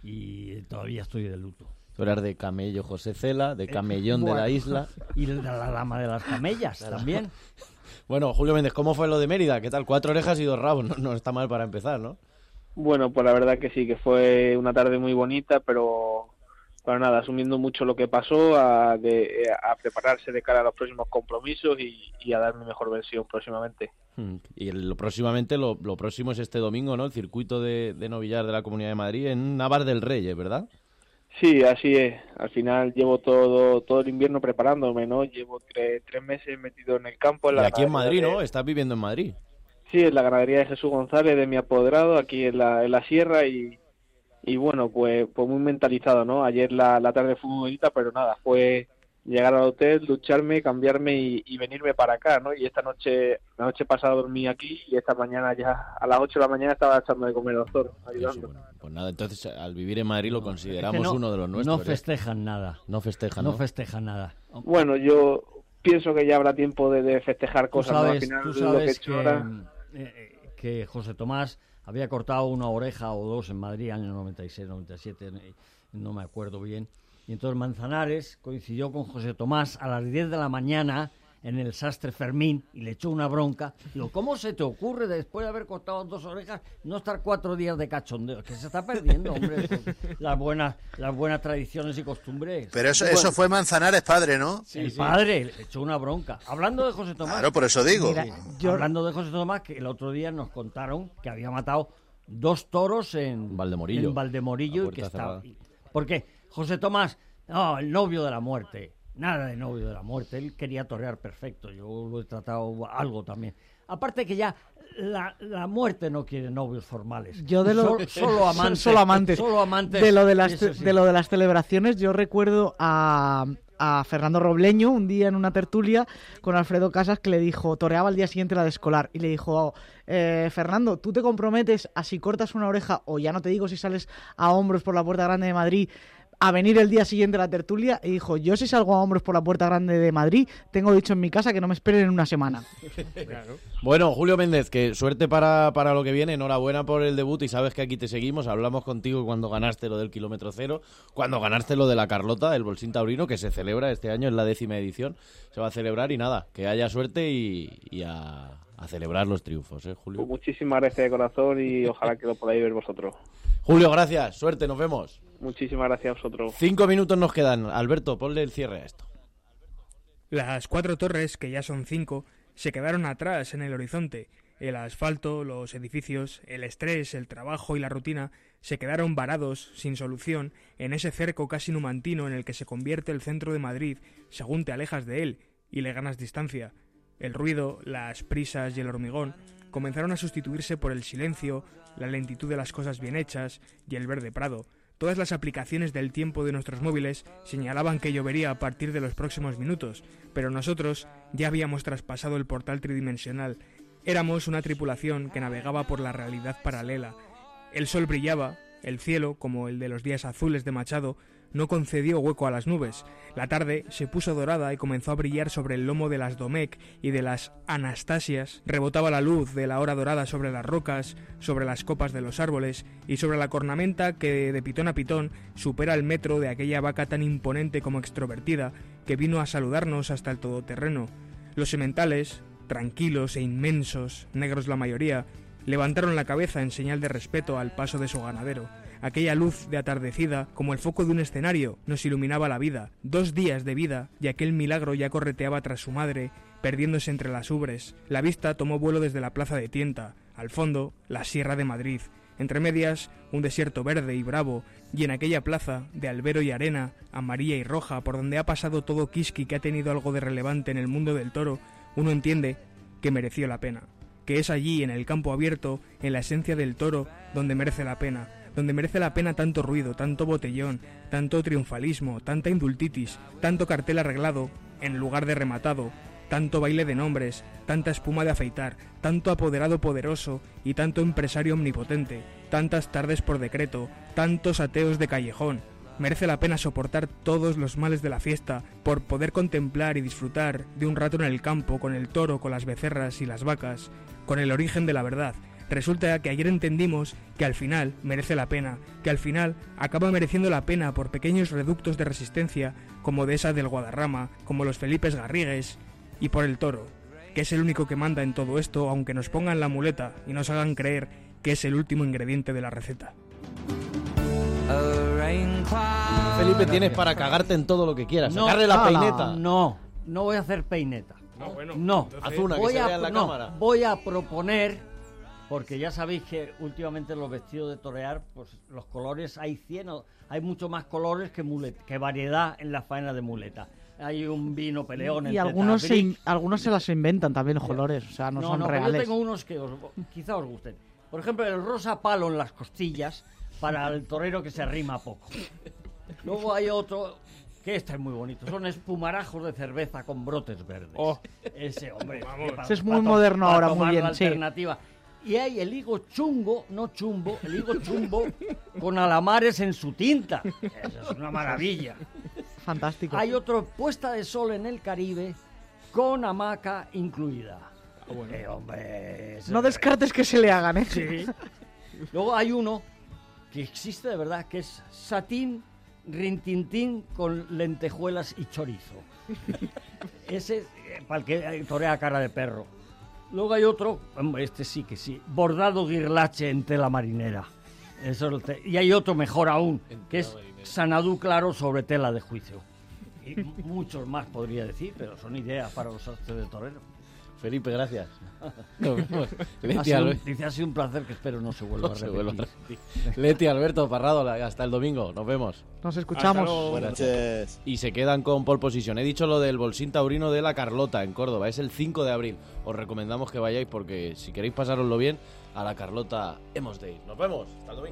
[SPEAKER 3] y todavía estoy de luto.
[SPEAKER 2] Tú eras de camello José Cela, de camellón de la
[SPEAKER 3] Bueno.
[SPEAKER 2] isla.
[SPEAKER 3] Y de la dama de las camellas también.
[SPEAKER 2] Bueno, Julio Méndez, ¿cómo fue lo de Mérida? ¿Qué tal? Cuatro orejas y dos rabos. No, no está mal para empezar, ¿no?
[SPEAKER 14] Bueno, pues la verdad que sí, que fue una tarde muy bonita, pero, pero nada, asumiendo mucho lo que pasó, a, de, a prepararse de cara a los próximos compromisos y, y a dar mi mejor versión próximamente.
[SPEAKER 2] Mm. Y el- lo próximamente, lo, lo próximo es este domingo, ¿no? El circuito de, de novillar de la Comunidad de Madrid en Navar del Reyes, ¿verdad?
[SPEAKER 14] Sí, así es. Al final llevo todo todo el invierno preparándome, ¿no? Llevo tres, tres meses metido en el campo. En
[SPEAKER 2] Y
[SPEAKER 14] la
[SPEAKER 2] aquí en
[SPEAKER 14] ganadería
[SPEAKER 2] Madrid,
[SPEAKER 14] de-
[SPEAKER 2] ¿no? Estás viviendo en Madrid.
[SPEAKER 14] Sí, en la ganadería de Jesús González, de mi apoderado, aquí en la, en la sierra y, y bueno, pues, pues muy mentalizado, ¿no? Ayer la, la tarde fue muy bonita, pero nada, fue llegar al hotel, ducharme, cambiarme y, y venirme para acá, ¿no? Y esta noche, la noche pasada dormí aquí y esta mañana ya a las ocho de la mañana estaba echando de comer al toro, ayudando.
[SPEAKER 2] Pues nada, entonces al vivir en Madrid lo consideramos
[SPEAKER 3] Es que no-
[SPEAKER 2] uno de los nuestros.
[SPEAKER 3] No
[SPEAKER 2] ¿eh?
[SPEAKER 3] festejan nada.
[SPEAKER 2] No festejan,
[SPEAKER 3] No
[SPEAKER 2] ¿no?
[SPEAKER 3] festejan nada.
[SPEAKER 14] Bueno, yo pienso que ya habrá tiempo de, de festejar
[SPEAKER 3] Tú
[SPEAKER 14] cosas, ¿no? Al
[SPEAKER 3] sabes,
[SPEAKER 14] final
[SPEAKER 3] tú
[SPEAKER 14] lo que he
[SPEAKER 3] sabes
[SPEAKER 14] hecho
[SPEAKER 3] que,
[SPEAKER 14] ahora...
[SPEAKER 3] eh, eh, que José Tomás había cortado una oreja o dos en Madrid, año noventa y seis, noventa y siete, eh, no me acuerdo bien. Y entonces Manzanares coincidió con José Tomás a las diez de la mañana en el sastre Fermín y le echó una bronca. Digo, ¿cómo se te ocurre después de haber cortado dos orejas no estar cuatro días de cachondeo? Que se está perdiendo, hombre, las buenas, las buenas tradiciones y costumbres.
[SPEAKER 6] Pero eso,
[SPEAKER 3] Bueno,
[SPEAKER 6] eso fue Manzanares padre, ¿no?
[SPEAKER 3] el sí, padre le echó una bronca. Hablando de José Tomás.
[SPEAKER 6] Claro, por eso digo.
[SPEAKER 3] Mira, yo... Hablando de José Tomás, que el otro día nos contaron que había matado dos toros en
[SPEAKER 2] Valdemorillo.
[SPEAKER 3] En Valdemorillo y que estaba. Porque José Tomás, no, el novio de la muerte. Nada de novio de la muerte. Él quería torear perfecto. Yo lo he tratado algo también. Aparte que ya la, la muerte no quiere novios formales.
[SPEAKER 5] Yo de lo,
[SPEAKER 3] Sol, solo amantes.
[SPEAKER 5] Solo amantes.
[SPEAKER 3] Solo amantes.
[SPEAKER 5] De lo de las,
[SPEAKER 3] sí.
[SPEAKER 5] de lo de las celebraciones, yo recuerdo a, a Fernando Robleño un día en una tertulia con Alfredo Casas que le dijo, toreaba al día siguiente la de Escolar, y le dijo, eh, Fernando, ¿tú te comprometes a si cortas una oreja, o ya no te digo si sales a hombros por la Puerta Grande de Madrid, a venir el día siguiente a la tertulia? Y dijo, yo si salgo a hombros por la Puerta Grande de Madrid, tengo dicho en mi casa que no me esperen en una semana.
[SPEAKER 2] Claro. Bueno, Julio Méndez, que suerte para, para lo que viene, enhorabuena por el debut y sabes que aquí te seguimos, hablamos contigo cuando ganaste lo del kilómetro cero, cuando ganaste lo de la Carlota, el Bolsín Taurino, que se celebra este año, es la décima edición, se va a celebrar y nada, que haya suerte y, y a, a celebrar los triunfos, ¿eh, Julio?
[SPEAKER 14] Pues muchísimas gracias de corazón y ojalá que lo podáis ver vosotros.
[SPEAKER 2] Julio, gracias, suerte, nos vemos.
[SPEAKER 14] Muchísimas gracias a vosotros.
[SPEAKER 2] Cinco minutos nos quedan. Alberto, ponle el cierre a esto.
[SPEAKER 4] Las cuatro torres, que ya son cinco, se quedaron atrás en el horizonte. El asfalto, los edificios, el estrés, el trabajo y la rutina se quedaron varados, sin solución, en ese cerco casi numantino en el que se convierte el centro de Madrid según te alejas de él y le ganas distancia. El ruido, las prisas y el hormigón comenzaron a sustituirse por el silencio, la lentitud de las cosas bien hechas y el verde prado. Todas las aplicaciones del tiempo de nuestros móviles señalaban que llovería a partir de los próximos minutos, pero nosotros ya habíamos traspasado el portal tridimensional. Éramos una tripulación que navegaba por la realidad paralela. El sol brillaba, el cielo, como el de los días azules de Machado, no concedió hueco a las nubes. La tarde se puso dorada y comenzó a brillar sobre el lomo de las Domecq y de las Anastasias. Rebotaba la luz de la hora dorada sobre las rocas, sobre las copas de los árboles y sobre la cornamenta que de pitón a pitón supera el metro de aquella vaca tan imponente como extrovertida que vino a saludarnos hasta el todoterreno. Los sementales, tranquilos e inmensos, negros la mayoría, levantaron la cabeza en señal de respeto al paso de su ganadero. Aquella luz de atardecida, como el foco de un escenario, nos iluminaba la vida. Dos días de vida, y aquel milagro ya correteaba tras su madre, perdiéndose entre las ubres. La vista tomó vuelo desde la plaza de Tienta. Al fondo, la Sierra de Madrid. Entre medias, un desierto verde y bravo, y en aquella plaza, de albero y arena, amarilla y roja, por donde ha pasado todo Quisqui que ha tenido algo de relevante en el mundo del toro, uno entiende que mereció la pena. Que es allí, en el campo abierto, en la esencia del toro, donde merece la pena. Donde merece la pena tanto ruido, tanto botellón, tanto triunfalismo, tanta indultitis, tanto cartel arreglado, en lugar de rematado, tanto baile de nombres, tanta espuma de afeitar, tanto apoderado poderoso y tanto empresario omnipotente, tantas tardes por decreto, tantos ateos de callejón. Merece la pena soportar todos los males de la fiesta por poder contemplar y disfrutar de un rato en el campo con el toro, con las becerras y las vacas, con el origen de la verdad. Resulta que ayer entendimos que al final merece la pena, que al final acaba mereciendo la pena por pequeños reductos de resistencia como de esa del Guadarrama, como los Felipes Garrigues, y por el toro, que es el único que manda en todo esto, aunque nos pongan la muleta y nos hagan creer que es el último ingrediente de la receta.
[SPEAKER 2] Felipe, tienes para cagarte en todo lo que quieras,
[SPEAKER 3] No,
[SPEAKER 2] sacarle la
[SPEAKER 3] no,
[SPEAKER 2] peineta.
[SPEAKER 3] No, no voy a hacer peineta.
[SPEAKER 2] Ah, bueno,
[SPEAKER 3] no,
[SPEAKER 2] haz una que
[SPEAKER 3] voy
[SPEAKER 2] se
[SPEAKER 3] a,
[SPEAKER 2] vea en la
[SPEAKER 3] no,
[SPEAKER 2] cámara.
[SPEAKER 3] voy a proponer, porque ya sabéis que últimamente los vestidos de torear, pues los colores hay cien, o- hay mucho más colores que muleta, que variedad en la faena de muleta. Hay un vino peleón
[SPEAKER 5] Y
[SPEAKER 3] en
[SPEAKER 5] algunos se,
[SPEAKER 3] Tetrabric.
[SPEAKER 5] in- algunos se las inventan también los colores, o sea, no, son
[SPEAKER 3] no, pero
[SPEAKER 5] reales.
[SPEAKER 3] yo tengo unos que os, quizá os gusten. Por ejemplo, el rosa palo en las costillas para el torero que se arrima poco. Luego hay otro que este es muy bonito. Son espumarajos de cerveza con brotes verdes. Ese, hombre. que pa-
[SPEAKER 5] Ese es
[SPEAKER 3] pa
[SPEAKER 5] muy
[SPEAKER 3] to-
[SPEAKER 5] moderno
[SPEAKER 3] pa
[SPEAKER 5] ahora, muy
[SPEAKER 3] tomar
[SPEAKER 5] bien,
[SPEAKER 3] la
[SPEAKER 5] sí.
[SPEAKER 3] alternativa. Y hay el higo chungo, no chumbo, el higo chumbo con alamares en su tinta. Eso es una maravilla.
[SPEAKER 5] Fantástico.
[SPEAKER 3] Hay otro puesta de sol en el Caribe con hamaca incluida. Eh, hombre, ese-
[SPEAKER 5] No descartes que se le hagan, ¿eh?
[SPEAKER 3] Sí. Luego hay uno que existe de verdad, que es satín rintintín con lentejuelas y chorizo. Ese, eh, para el que torea cara de perro. Luego hay otro, hombre, este sí que sí, bordado guirlache en tela marinera. Eso es el te- y hay otro mejor aún, que es sanadú claro sobre tela de juicio. Y m- muchos más podría decir, pero son ideas para los artes de torero.
[SPEAKER 2] Felipe, gracias. Nos vemos.
[SPEAKER 3] Ha
[SPEAKER 2] Leti,
[SPEAKER 3] sido un-
[SPEAKER 2] Albert-
[SPEAKER 3] dice, ha sido un placer que espero no se vuelva
[SPEAKER 2] No
[SPEAKER 3] a
[SPEAKER 2] se
[SPEAKER 3] repetir.
[SPEAKER 2] vuelva a repetir. Leti, Alberto, Parrado, la- hasta el domingo. Nos vemos.
[SPEAKER 5] Nos escuchamos.
[SPEAKER 2] Buenas noches. Y se quedan con pole position. He dicho lo del bolsín taurino de la Carlota en Córdoba. Es el cinco de abril. Os recomendamos que vayáis porque si queréis pasároslo bien, a la Carlota hemos de ir. Nos vemos. Hasta el domingo.